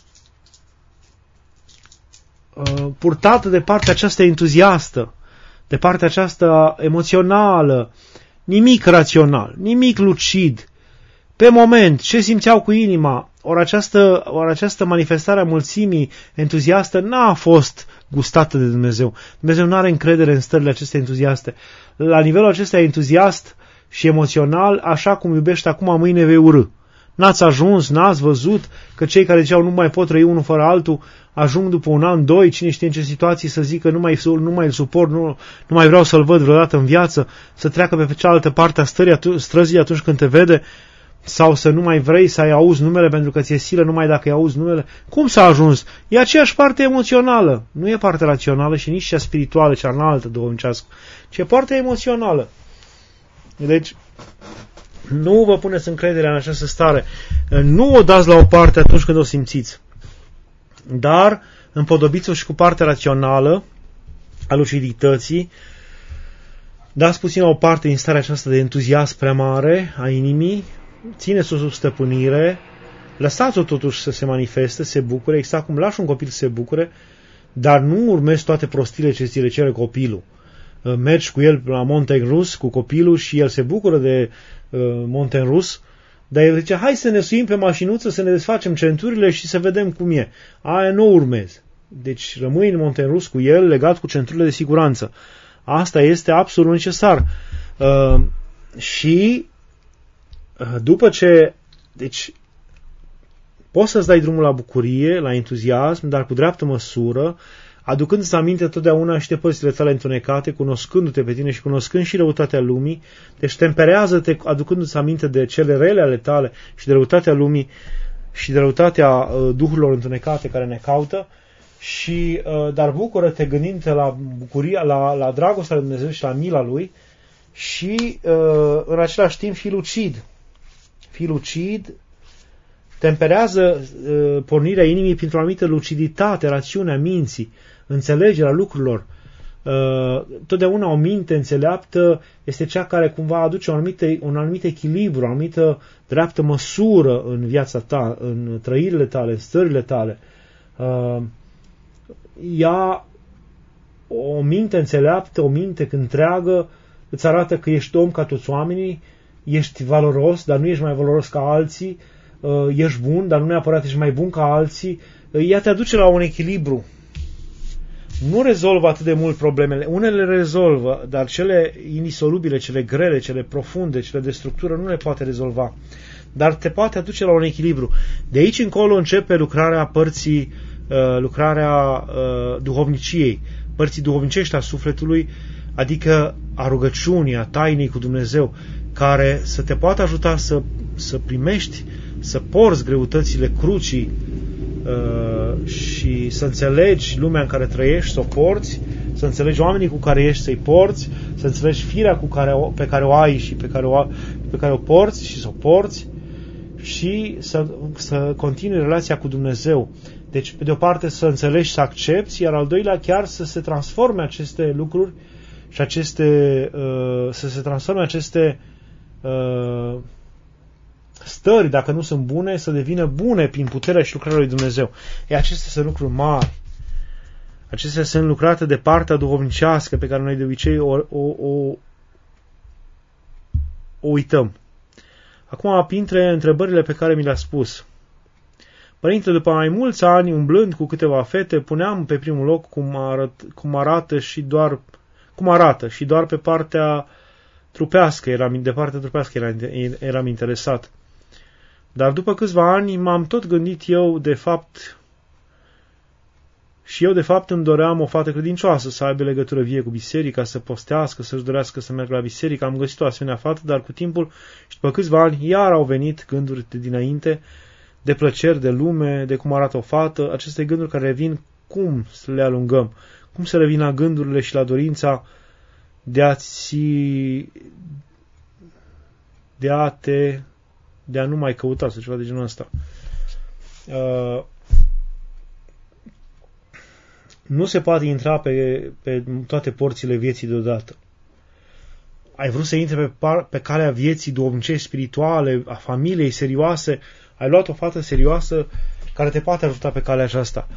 purtată de partea aceasta entuziastă, de partea aceasta emoțională, nimic rațional, nimic lucid. Pe moment, ce simțeau cu inima, ori această manifestare a mulțimii entuziastă n-a fost gustată de Dumnezeu. Dumnezeu nu are încredere în stările acestea entuziaste. La nivelul acesta entuziast și emoțional, așa cum iubești acum, mâine vei urâ. N-ați ajuns, n-ați văzut că cei care ziceau nu mai pot trăi unul fără altul, ajung după un an, doi, cine știe în ce situații, să zică nu mai îl suport, nu mai vreau să-l văd vreodată în viață, să treacă pe cealaltă parte a străzii atunci când te vede, sau să nu mai vrei să-i auzi numele pentru că ți-e silă numai dacă îi auzi numele. Cum s-a ajuns? E aceeași parte emoțională. Nu e partea rațională și nici cea spirituală, cea înaltă, duhovnicească, ci e partea emoțională. Deci, nu vă puneți încrederea în această stare. Nu o dați la o parte atunci când o simțiți. Dar împodobiți-o și cu partea rațională a lucidității. Dați puțin la o parte din starea aceasta de entuziasm prea mare a inimii, țineți-o sub stăpânire, lăsați-o totuși să se manifeste, să se bucure, exact cum lași un copil să se bucure, dar nu urmezi toate prostile ce ți le cere copilul. Mergi cu el la Monten Rus, cu copilul, și el se bucură de Monten Rus, Dar el zice, hai să ne suim pe mașinuță, să ne desfacem centurile și să vedem cum e. Aia nu urmezi. Deci rămâi în monten rus cu el, legat cu centurile de siguranță. Asta este absolut necesar. Și după ce... Deci poți să-ți dai drumul la bucurie, la entuziasm, dar cu dreaptă măsură, aducându-ți aminte totdeauna și de părțile tale întunecate, cunoscându-te pe tine și cunoscând și răutatea lumii. Deci temperează-te aducându-ți aminte de cele rele ale tale și de răutatea lumii și de răutatea duhurilor întunecate care ne caută. Și, dar bucură-te gândindu-te la bucuria, la dragostea lui Dumnezeu și la mila Lui și în același timp fii lucid. Fii lucid, temperează pornirea inimii printr-o anumită luciditate, rațiunea minții, înțelegerea lucrurilor. Totdeauna o minte înțeleaptă este cea care cumva aduce un anumit echilibru, o anumită dreaptă măsură în viața ta, în trăirile tale, în stările tale. Ea, o minte înțeleaptă, o minte întreagă, îți arată că ești om ca toți oamenii, ești valoros, dar nu ești mai valoros ca alții, ești bun, dar nu neapărat ești mai bun ca alții. Ea te aduce la un echilibru. Nu rezolvă atât de mult problemele. Unele le rezolvă, dar cele indisolubile, cele grele, cele profunde, cele de structură nu le poate rezolva. Dar te poate aduce la un echilibru. De aici încolo începe lucrarea părții, lucrarea duhovniciei, părții duhovnicești a sufletului, adică a rugăciunii, a tainei cu Dumnezeu, care să te poată ajuta să primești, să porți greutățile crucii și să înțelegi lumea în care trăiești, să o porți, să înțelegi oamenii cu care ești, să-i porți, să înțelegi firea pe care o ai și pe care o porți și să o porți și să continui relația cu Dumnezeu. Deci, pe de o parte, să înțelegi, să accepti, iar al doilea, chiar să se transforme aceste lucruri și să se transforme aceste stări, dacă nu sunt bune, să devină bune prin puterea și lucrarea lui Dumnezeu. Acestea sunt lucruri mari. Acestea sunt lucrate de partea duhovnicească pe care noi de obicei o uităm. Acum, printre întrebările pe care mi le-a spus. Părinte, după mai mulți ani, umblând cu câteva fete, puneam pe primul loc cum arată și doar pe partea trupească, eram interesat. Dar după câțiva ani m-am tot gândit de fapt îmi doream o fată credincioasă, să aibă legătură vie cu biserica, să postească, să-și dorească să meargă la biserică. Am găsit o asemenea fată, dar cu timpul și după câțiva ani iar au venit gânduri de dinainte, de plăceri, de lume, de cum arată o fată, aceste gânduri care revin, cum să le alungăm, cum să revin la gândurile și la dorința de a nu mai căuta sau ceva de genul ăsta. Nu se poate intra pe toate porțile vieții deodată. Ai vrut să intre pe calea vieții duhovnicești, spirituale, a familiei serioase, ai luat o fată serioasă care te poate ajuta pe calea aceasta.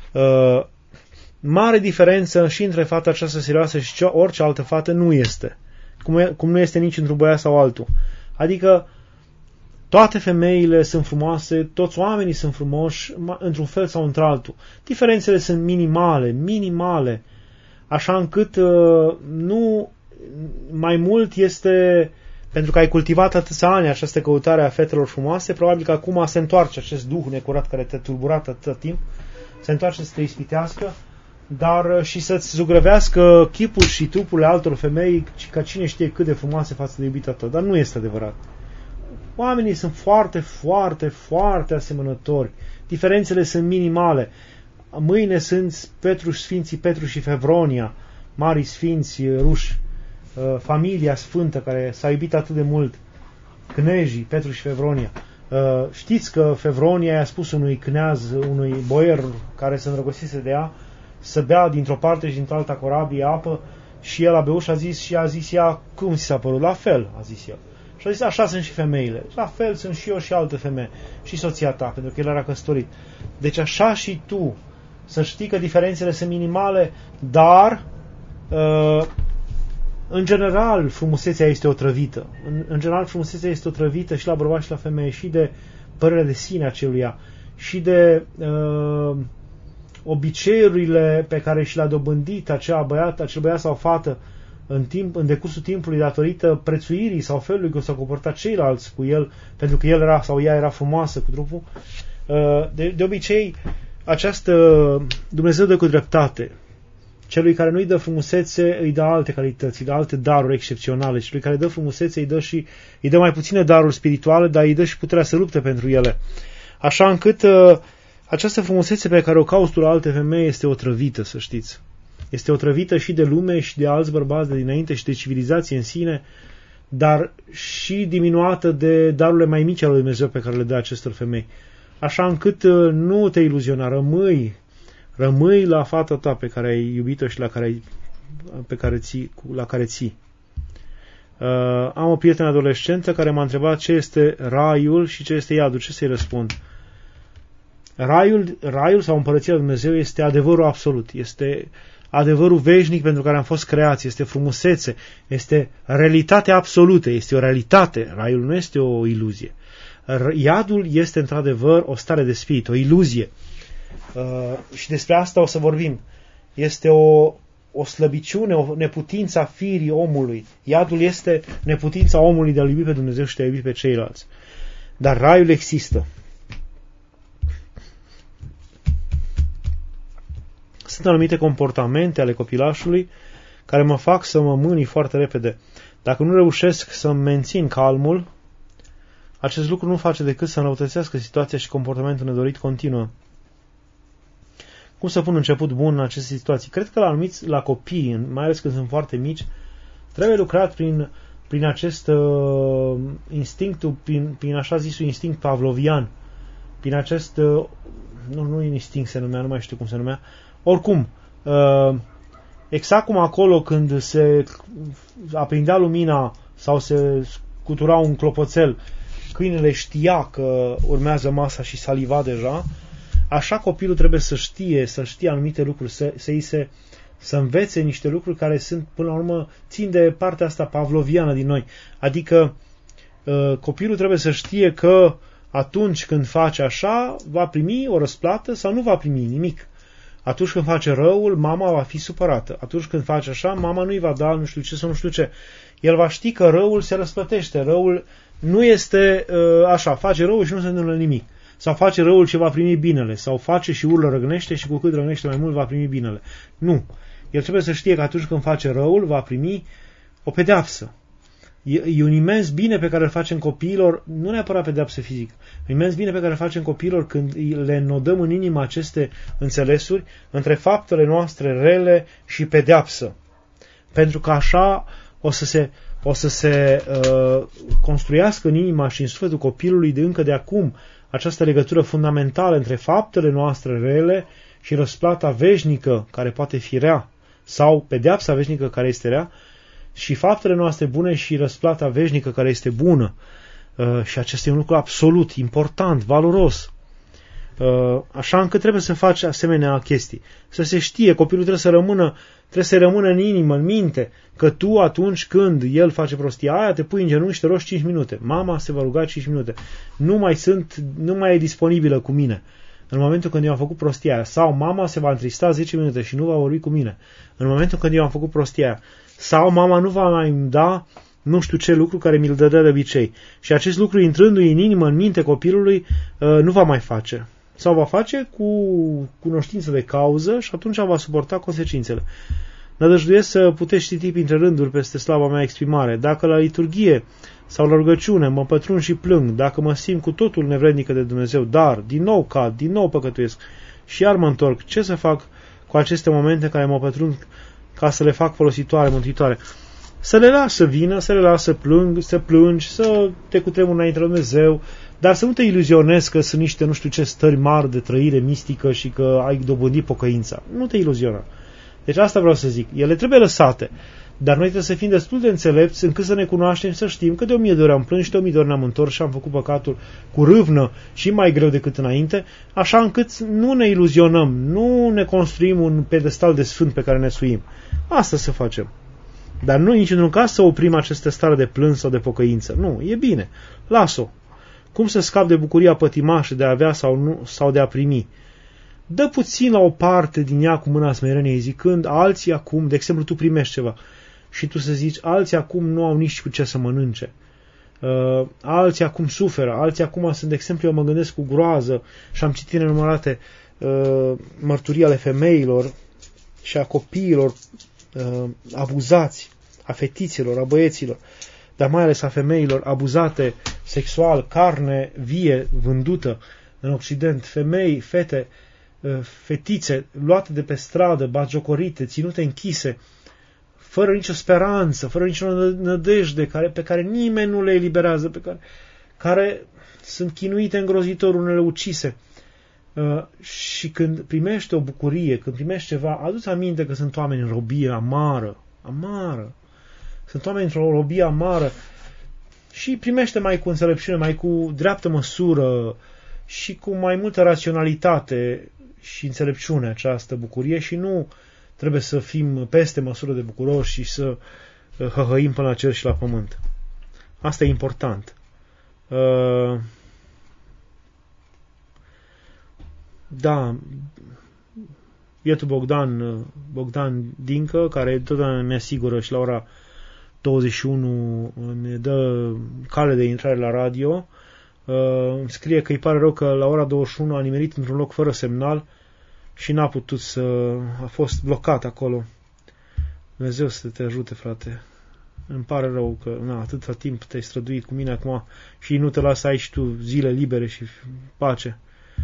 Mare diferență și între fata aceasta serioasă și orice altă fată nu este. Cum nu este nici într-un băiat sau altul. Adică toate femeile sunt frumoase, toți oamenii sunt frumoși într-un fel sau într-altul. Diferențele sunt minimale, așa încât nu mai mult este, pentru că ai cultivat atâția ani această căutare a fetelor frumoase, probabil că acum se întoarce acest duh necurat care te-a turburat atâta timp, se întoarce să te ispitească, dar și să-ți zugrăvească chipul și trupurile altor femei, ca cine știe cât de frumoase față de iubita ta, dar nu este adevărat. Oamenii sunt foarte asemănători. Diferențele sunt minimale. Mâine sunt Sfinții Petru și Fevronia, mari sfinți ruși, familia sfântă care s-a iubit atât de mult, cnejii Petru și Fevronia. Știți că Fevronia i-a spus unui cneaz, unui boier care se îndrăgostise de ea, să bea dintr-o parte și dintr-alta corabie apă, și el a beut și a zis ea, cum ți s-a părut? La fel, a zis el. Și a zis, așa sunt și femeile. La fel sunt și eu și alte femei. Și soția ta, pentru că el era căsătorit. Deci așa și tu. Să știi că diferențele sunt minimale, dar În general, frumusețea este otrăvită. În general, frumusețea este otrăvită și la bărbat și la femeie, și de părerea de sine aceluia, și de obiceiurile pe care și le-a dobândit acel băiat sau fată în decursul timpului, datorită prețuirii sau felului cum s-au comportat ceilalți cu el, pentru că el era sau ea era frumoasă cu trupul. De obicei, Dumnezeu dă cu dreptate. Celui care nu-i dă frumusețe îi dă alte calități, îi dă alte daruri excepționale. Celui care dă frumusețe îi dă mai puține daruri spirituale, dar îi dă și puterea să lupte pentru ele. Așa încât această frumusețe pe care o cauți tu la alte femei este otrăvită, să știți. Este otrăvită și de lume și de alți bărbați de dinainte și de civilizație în sine, dar și diminuată de darurile mai mici ale lui Dumnezeu pe care le dă acestor femei. Așa încât nu te iluziona, rămâi la fata ta pe care ai iubit-o și la care ții. Am o prietenă adolescentă care m-a întrebat ce este raiul și ce este iadul. Ce să-i răspund? Raiul sau Împărăția lui Dumnezeu este adevărul absolut, este adevărul veșnic pentru care am fost creați, este frumusețe, este realitatea absolută, este o realitate. Raiul nu este o iluzie. Iadul este într-adevăr o stare de spirit, o iluzie. Și despre asta o să vorbim. Este o slăbiciune, o neputință a firii omului. Iadul este neputința omului de a iubi pe Dumnezeu și de a iubi pe ceilalți. Dar raiul există. Sunt anumite comportamente ale copilașului care mă fac să mă mânii foarte repede. Dacă nu reușesc să mențin calmul, acest lucru nu face decât să înrăutățească situația și comportamentul nedorit continuă. Cum să pun început bun în aceste situații? Cred că la copii, mai ales când sunt foarte mici, trebuie lucrat prin acest instinct, prin așa zisul instinct pavlovian, prin acest, nu instinct se numea, nu mai știu cum se numea, oricum, exact cum acolo când se aprindea lumina sau se scutura un clopoțel, câinele știa că urmează masa și saliva deja, așa copilul trebuie să știe anumite lucruri, să învețe niște lucruri care sunt, până la urmă, țin de partea asta pavloviană din noi. Adică copilul trebuie să știe că atunci când face așa, va primi o răsplată sau nu va primi nimic. Atunci când face răul, mama va fi supărată. Atunci când face așa, mama nu-i va da nu știu ce sau nu știu ce. El va ști că răul se răsplătește. Răul nu este așa, face răul și nu se întâmplă nimic. Sau face răul și va primi binele. Sau face și urlă, răgnește și cu cât răgnește mai mult va primi binele. Nu. El trebuie să știe că atunci când face răul, va primi o pedeapsă. E un imens bine pe care îl facem copiilor, nu neapărat pedeapsă fizică, un imens bine pe care îl facem copiilor când le nodăm în inimă aceste înțelesuri între faptele noastre rele și pedeapsă. Pentru că așa o să se construiască în inima și în sufletul copilului încă de acum această legătură fundamentală între faptele noastre rele și răsplata veșnică care poate fi rea sau pedeapsa veșnică care este rea, și faptele noastre bune și răsplata veșnică care este bună. Și acesta e un lucru absolut important, valoros. Așa încât trebuie să faci asemenea chestii. Să se știe, copilul trebuie să rămână în inimă, în minte, că tu atunci când el face prostia aia, te pui în genunchi și te rogi 5 minute. Mama se va ruga 5 minute. Nu mai e disponibilă cu mine în momentul când eu am făcut prostia aia. Sau mama se va întrista 10 minute și nu va vorbi cu mine în momentul când eu am făcut prostia aia. Sau mama nu va mai da nu știu ce lucru care mi-l dădea de obicei. Și acest lucru, intrându-i în inimă, în minte copilului, nu va mai face. Sau va face cu cunoștință de cauză și atunci va suporta consecințele. Nădăjduiesc să puteți citi printre rânduri peste slaba mea exprimare. Dacă la liturghie sau la rugăciune mă pătrund și plâng, dacă mă simt cu totul nevrednică de Dumnezeu, dar din nou cad, din nou păcătuiesc și iar mă întorc, ce să fac cu aceste momente care mă pătrund ca să le fac folositoare, mântuitoare? Să le las să vină, să le las să plângi, să te cutremuri înainte de Dumnezeu, dar să nu te iluzionezi că sunt niște nu știu ce stări mari de trăire mistică și că ai dobândit pocăința. Nu te iluziona. Deci asta vreau să zic. Ele trebuie lăsate, dar noi trebuie să fim destul de înțelepți încât să ne cunoaștem, să știm că de 1000 de ori am plâns și de 1000 de ori ne-am întors și am făcut păcatul cu râvnă și mai greu decât înainte, așa încât nu ne iluzionăm, nu ne construim un pedestal de sfânt pe care ne suim. Asta să facem. Dar nu nici într-un caz să oprim această stare de plâns sau de pocăință. Nu, e bine. Las-o. Cum să scapi de bucuria pătimașă de a avea sau de a primi? Dă puțin la o parte din ea cu mâna smereniei, zicând, alții acum, de exemplu, tu primești ceva și tu să zici, alții acum nu au nici cu ce să mănânce. Alții acum suferă, alții acum sunt, de exemplu, eu mă gândesc cu groază și am citit nenumărate mărturii ale femeilor și a copiilor abuzați, a fetiților, a băieților, dar mai ales a femeilor abuzate sexual, carne vie vândută în Occident, femei, fete, fetițe luate de pe stradă, batjocorite, ținute închise, fără nicio speranță, fără nicio nădejde, pe care nimeni nu le eliberează, care sunt chinuite îngrozitor, unele ucise. Și când primește o bucurie, când primește ceva, adu-ți aminte că sunt oameni în robie amară. Sunt oameni într-o robie amară și primește mai cu înțelepciune, mai cu dreaptă măsură și cu mai multă raționalitate și înțelepciune această bucurie și nu trebuie să fim peste măsură de bucuroși și să hăhăim până la cer și la pământ. Asta e important. Da, bietul Bogdan Dincă, care totdeauna ne asigură și la ora 21 ne dă cale de intrare la radio, scrie că îi pare rău că la ora 21 a nimerit într-un loc fără semnal și n-a putut a fost blocat acolo. Dumnezeu să te ajute, frate. Îmi pare rău că atâta timp te-ai străduit cu mine acum și nu te lasă aici tu zile libere și pace.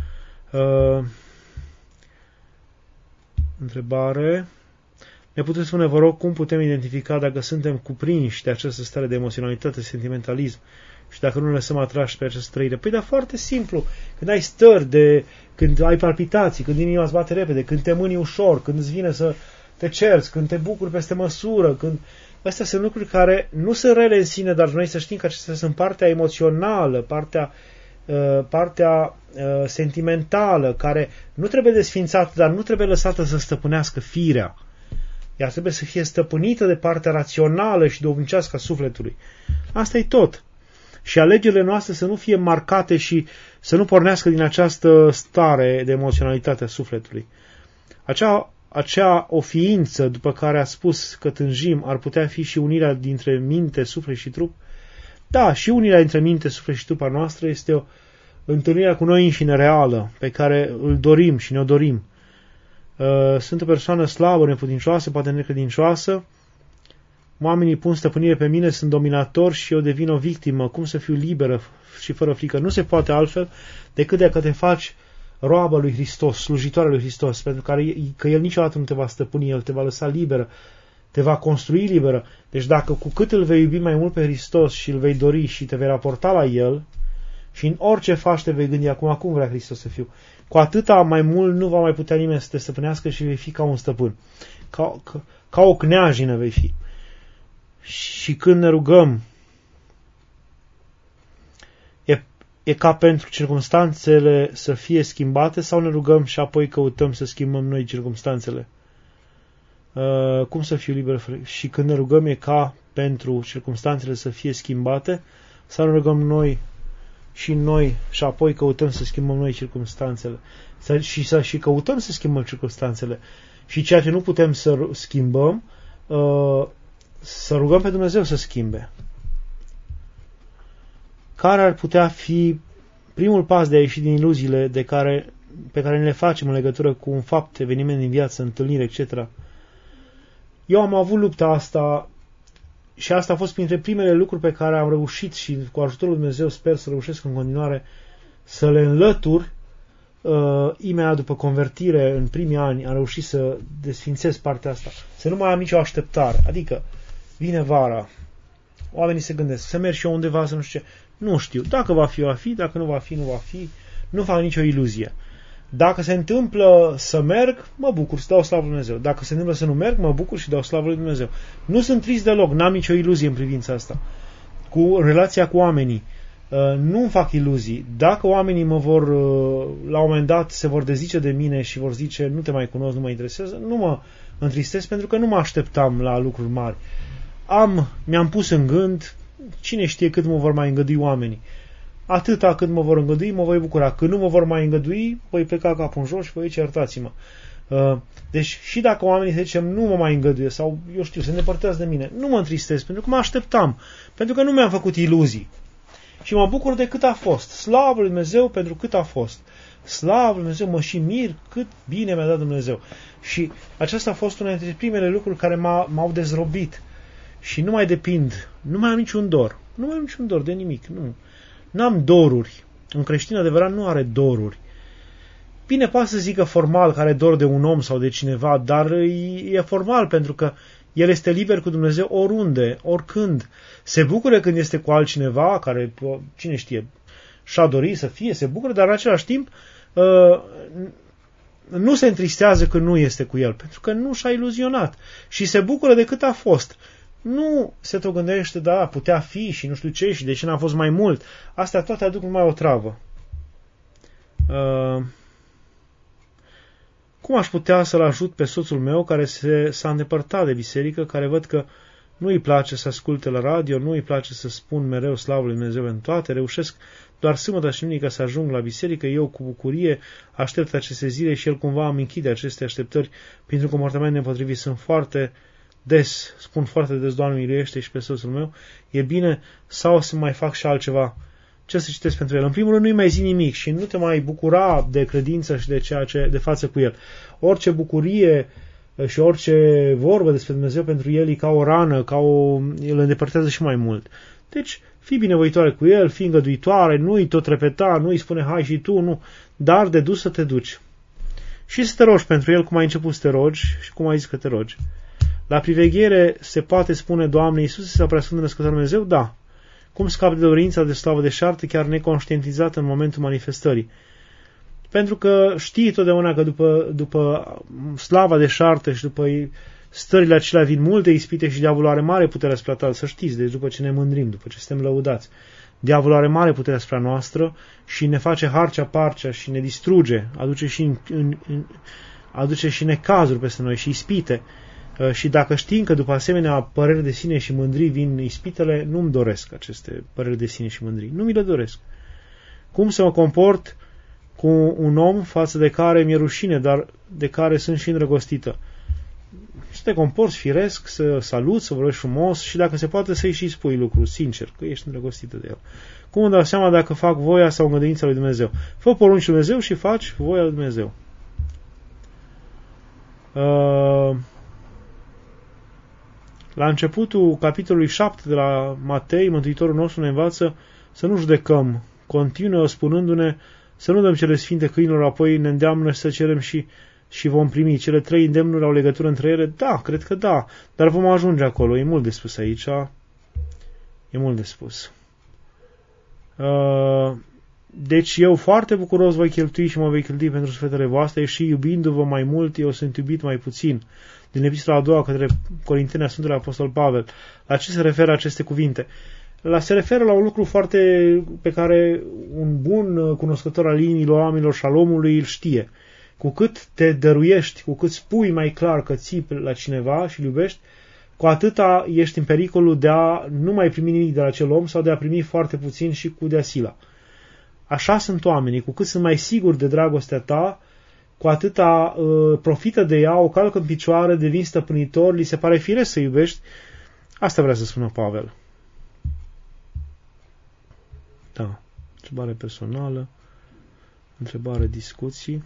Întrebare. Ne puteți spune, vă rog, cum putem identifica dacă suntem cuprinși de această stare de emoționalitate, sentimentalism și dacă nu ne lăsăm atrași pe această trăire? Păi, dar foarte simplu. Când ai stări, când ai palpitații, când inima îți bate repede, când te mâni ușor, când îți vine să te cerți, când te bucuri peste măsură, când... Astea sunt lucruri care nu sunt rele în sine, dar noi să știm că acestea sunt partea emoțională, partea sentimentală, care nu trebuie desfințată, dar nu trebuie lăsată să stăpânească firea. Ea trebuie să fie stăpânită de partea rațională și duhovnicească a sufletului. Asta e tot. Și alegerile noastre să nu fie marcate și să nu pornească din această stare de emoționalitate a sufletului. Acea o ființă după care a spus că tânjim ar putea fi și unirea dintre minte, suflet și trup. Da, și unirea dintre minte, suflet și trup a noastră este o întâlnire cu noi înșine reală, pe care îl dorim și ne-o dorim. Sunt o persoană slabă, neputincioasă, poate necredincioasă. Oamenii pun stăpânire pe mine, sunt dominator și eu devin o victimă. Cum să fiu liberă și fără frică? Nu se poate altfel decât dacă te faci roabă lui Hristos, slujitoare lui Hristos, pentru că El niciodată nu te va stăpâni, El te va lăsa liberă, te va construi liberă. Deci dacă cu cât îl vei iubi mai mult pe Hristos și îl vei dori și te vei raporta la El și în orice faci te vei gândi acum vrea Hristos să fiu, cu atâta mai mult nu va mai putea nimeni să te stăpânească și vei fi ca un stăpân. Ca o cneajină vei fi. Și când ne rugăm, e ca pentru circumstanțele să fie schimbate sau ne rugăm și apoi căutăm să schimbăm noi circumstanțele? Cum să fiu liber? Și când ne rugăm e ca pentru circumstanțele să fie schimbate sau ne rugăm noi și apoi căutăm să schimbăm noi circumstanțele? Și căutăm să schimbăm circumstanțele. Și ceea ce nu putem să schimbăm, să rugăm pe Dumnezeu să schimbe. Care ar putea fi primul pas de a ieși din iluziile pe care ne le facem în legătură cu un fapt, eveniment din viață, întâlnire, etc. Eu am avut lupta asta și asta a fost printre primele lucruri pe care am reușit și cu ajutorul lui Dumnezeu sper să reușesc în continuare să le înlătur. Imediat după convertire, în primii ani, am reușit să desfințez partea asta. Să nu mai am nicio așteptare. Adică, vine vara, oamenii se gândesc, să merg și eu undeva, să nu știu ce. Nu știu. Dacă va fi, va fi. Dacă nu va fi, nu va fi. Nu fac nicio iluzie. Dacă se întâmplă să merg, mă bucur, să dau slavă lui Dumnezeu. Dacă se întâmplă să nu merg, mă bucur și dau slavă lui Dumnezeu. Nu sunt trist deloc, n-am nicio iluzie în privința asta. Cu relația cu oamenii, nu îmi fac iluzii. Dacă oamenii mă vor, la un moment dat, se vor dezice de mine și vor zice, nu te mai cunosc, nu mă interesează, nu mă întristez pentru că nu mă așteptam la lucruri mari. mi-am pus în gând, cine știe cât mă vor mai îngădui oamenii. Atâta cât mă vor îngădui, mă voi bucura. Când nu mă vor mai îngădui, voi pleca capul în jos și voi zice, iertați-mă. Deci și dacă oamenii, să zicem, nu mă mai îngăduie sau, eu știu, se îndepărtează de mine, nu mă întristez, pentru că mă așteptam, pentru că nu mi-am făcut iluzii. Și mă bucur de cât a fost. Slavă lui Dumnezeu pentru cât a fost. Slavă lui Dumnezeu, mă și mir cât bine mi-a dat Dumnezeu. Și aceasta a fost una dintre primele lucruri care m-au dezrobit. Și nu mai depind, nu mai am niciun dor. Nu mai am niciun dor de nimic, nu. N-am doruri. Un creștin adevărat nu are doruri. Bine, poate să zică formal că are dor de un om sau de cineva, dar e formal pentru că el este liber cu Dumnezeu oriunde, oricând. Se bucură când este cu altcineva care, cine știe, și-a dorit să fie, se bucură, dar în același timp nu se întristează când nu este cu el, pentru că nu și-a iluzionat. Și se bucură de cât a fost. Nu se tot gândește, da, putea fi și nu știu ce și de ce n-a fost mai mult. Astea toate aduc numai o travă. Cum aș putea să-l ajut pe soțul meu care s-a îndepărtat de biserică, care văd că nu îi place să asculte la radio, nu îi place să spun mereu slavă lui Dumnezeu în toate, reușesc doar sâmbătă și duminică să ajung la biserică, eu cu bucurie aștept aceste zile și el cumva îmi închide aceste așteptări printr-un comportament nepotrivit. Sunt foarte des, spun foarte des, Doamne miluiește și pe soțul meu, e bine sau să mai fac și altceva. Ce să citesc pentru el? În primul rând nu-i mai zi nimic și nu te mai bucura de credință și de ceea ce de față cu el. Orice bucurie și orice vorbă despre Dumnezeu pentru el e ca o rană, îl îndepărtează și mai mult. Deci, fii binevoitoare cu el, fii îngăduitoare, nu-i tot repeta, nu-i spune hai și tu, nu, dar de dus să te duci. Și să te rogi pentru el cum ai început să te rogi și cum ai zis că te rogi. La priveghere se poate spune, Doamne Iisuse, sau Preasfântul Născător Dumnezeu? Da. Cum scap de dorința de slavă deșartă, chiar neconștientizată în momentul manifestării? Pentru că știi totdeauna că după slava deșartă și după stările acelea vin multe ispite și diavolul are mare putere asupra ta, să știți, deci după ce ne mândrim, după ce suntem lăudați. Diavolul are mare putere asupra noastră și ne face harcea-parcea și ne distruge, aduce și necazuri peste noi și ispite. Și dacă știm că după asemenea păreri de sine și mândrii vin ispitele, nu-mi doresc aceste păreri de sine și mândrii. Nu mi le doresc. Cum să mă comport cu un om față de care mi-e rușine, dar de care sunt și îndrăgostită? Să te comporți firesc, să saluți, să vorbești frumos și dacă se poate să-i și spui lucruri sincer, că ești îndrăgostită de el. Cum îmi dau seama dacă fac voia sau îngăduința lui Dumnezeu? Fă poruncile lui Dumnezeu și faci voia lui Dumnezeu. La începutul capitolului 7 de la Matei, Mântuitorul nostru ne învață să nu judecăm. Continuă spunându-ne să nu dăm cele sfinte câinilor, apoi ne îndeamnă să cerem și vom primi. Cele 3 îndemnuri au legătură între ele? Da, cred că da, dar vom ajunge acolo. E mult de spus aici. E mult de spus. Deci eu foarte bucuros voi cheltui și mă voi cheltui pentru sufletele voastre și iubindu-vă mai mult, eu sunt iubit mai puțin. Din epistola a doua către Corinteni a Sfântului Apostol Pavel. La ce se referă aceste cuvinte? Se referă la un lucru foarte pe care un bun cunoscător al inimilor oamenilor și al omului îl știe. Cu cât te dăruiești, cu cât spui mai clar că ții la cineva și îl iubești, cu atâta ești în pericolul de a nu mai primi nimic de la acel om sau de a primi foarte puțin și cu dea sila. Așa sunt oamenii. Cu cât sunt mai siguri de dragostea ta, cu atâta profită de ea, o calcă în picioare, devin stăpânitor, li se pare firesc să iubești. Asta vrea să spună Pavel. Da. Întrebare personală. Întrebare, discuții.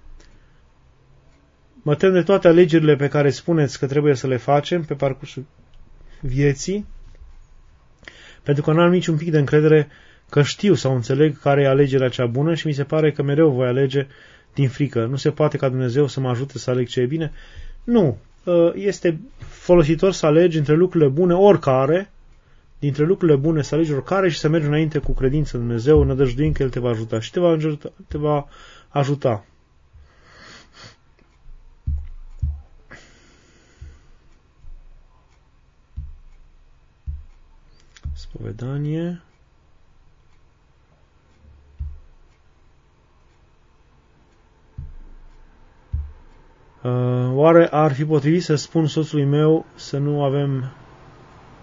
Mă tem de toate alegerile pe care spuneți că trebuie să le facem pe parcursul vieții, pentru că nu am niciun pic de încredere că știu sau înțeleg care e alegerea cea bună și mi se pare că mereu voi alege din frică. Nu se poate ca Dumnezeu să mă ajute să aleg ce e bine? Nu. Este folositor să alegi între lucrurile bune oricare, dintre lucrurile bune să alegi oricare și să mergi înainte cu credință în Dumnezeu, nădăjduind că El te va ajuta și te va ajuta. Spovedanie. Oare ar fi potrivit să spun soțului meu să nu avem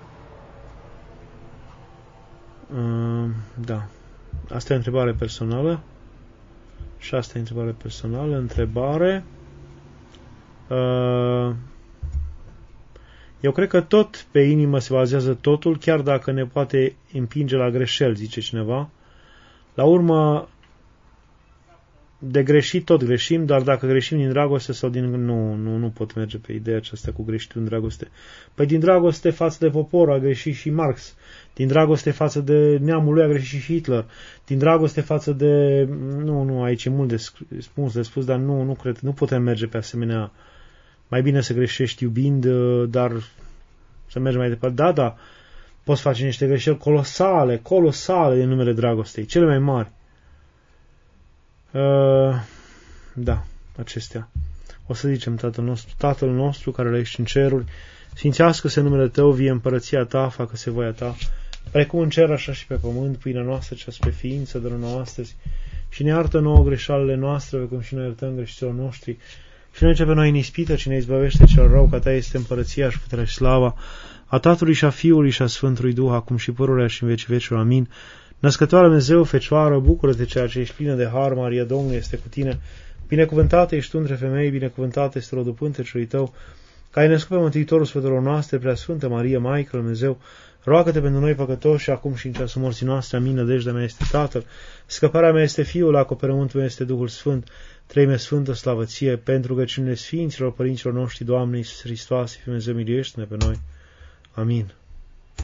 Da. Asta e o întrebare personală. Și asta e întrebare personală. Întrebare. Eu cred că tot pe inimă se bazează totul, chiar dacă ne poate împinge la greșeli, zice cineva. La urmă, de greșit tot greșim, dar dacă greșim din dragoste sau din... Nu pot merge pe ideea aceasta cu greșitul în dragoste. Păi din dragoste față de popor a greșit și Marx. Din dragoste față de neamul lui a greșit și Hitler. Din dragoste față de... Nu, aici e mult de spus, dar nu cred, nu putem merge pe asemenea... Mai bine să greșești iubind, dar să mergi mai departe. Da, poți face niște greșeli colosale în numele dragostei, cele mai mari. Da, acestea. O să zicem Tatăl nostru care ești în ceruri, sfințească-se numele Tău, vie împărăția Ta, facă-se voia Ta, precum în cer, așa și pe pământ, pâinea noastră cea spre ființă, dă-ne astăzi, și ne iartă nouă greșalele noastre, cum și noi iertăm greșiților noștri, și nu începe noi în ispită, ci ne izbăvește cel rău, că Ta este împărăția și puterea și slava a Tatălui și a Fiului și a Sfântului Duh, acum și pururea și în vecii vecilor. Amin. Născătoare Dumnezeu, Fecioară, bucură-te ceea ce ești plină de har, Maria Domnului este cu tine. Binecuvântată ești tu între femei, binecuvântată este rodul pântecelui tău, că ai născut pe Mântuitorul sfăturilor noastre, Preasfântă Maria, Maică lui Dumnezeu, roagă-te pentru noi păcătoși și acum și în ceasul morții noastre. Amin. Nădejdea mea este Tatăl, scăparea mea este Fiul, acoperământul meu este Duhul Sfânt, Treime Sfântă, slavă Ție, pentru rugăciunile Sfinților, părinților noștri, Doamne Iisus Hristos, Dumnezeu, miluiește-ne pe noi. Amin.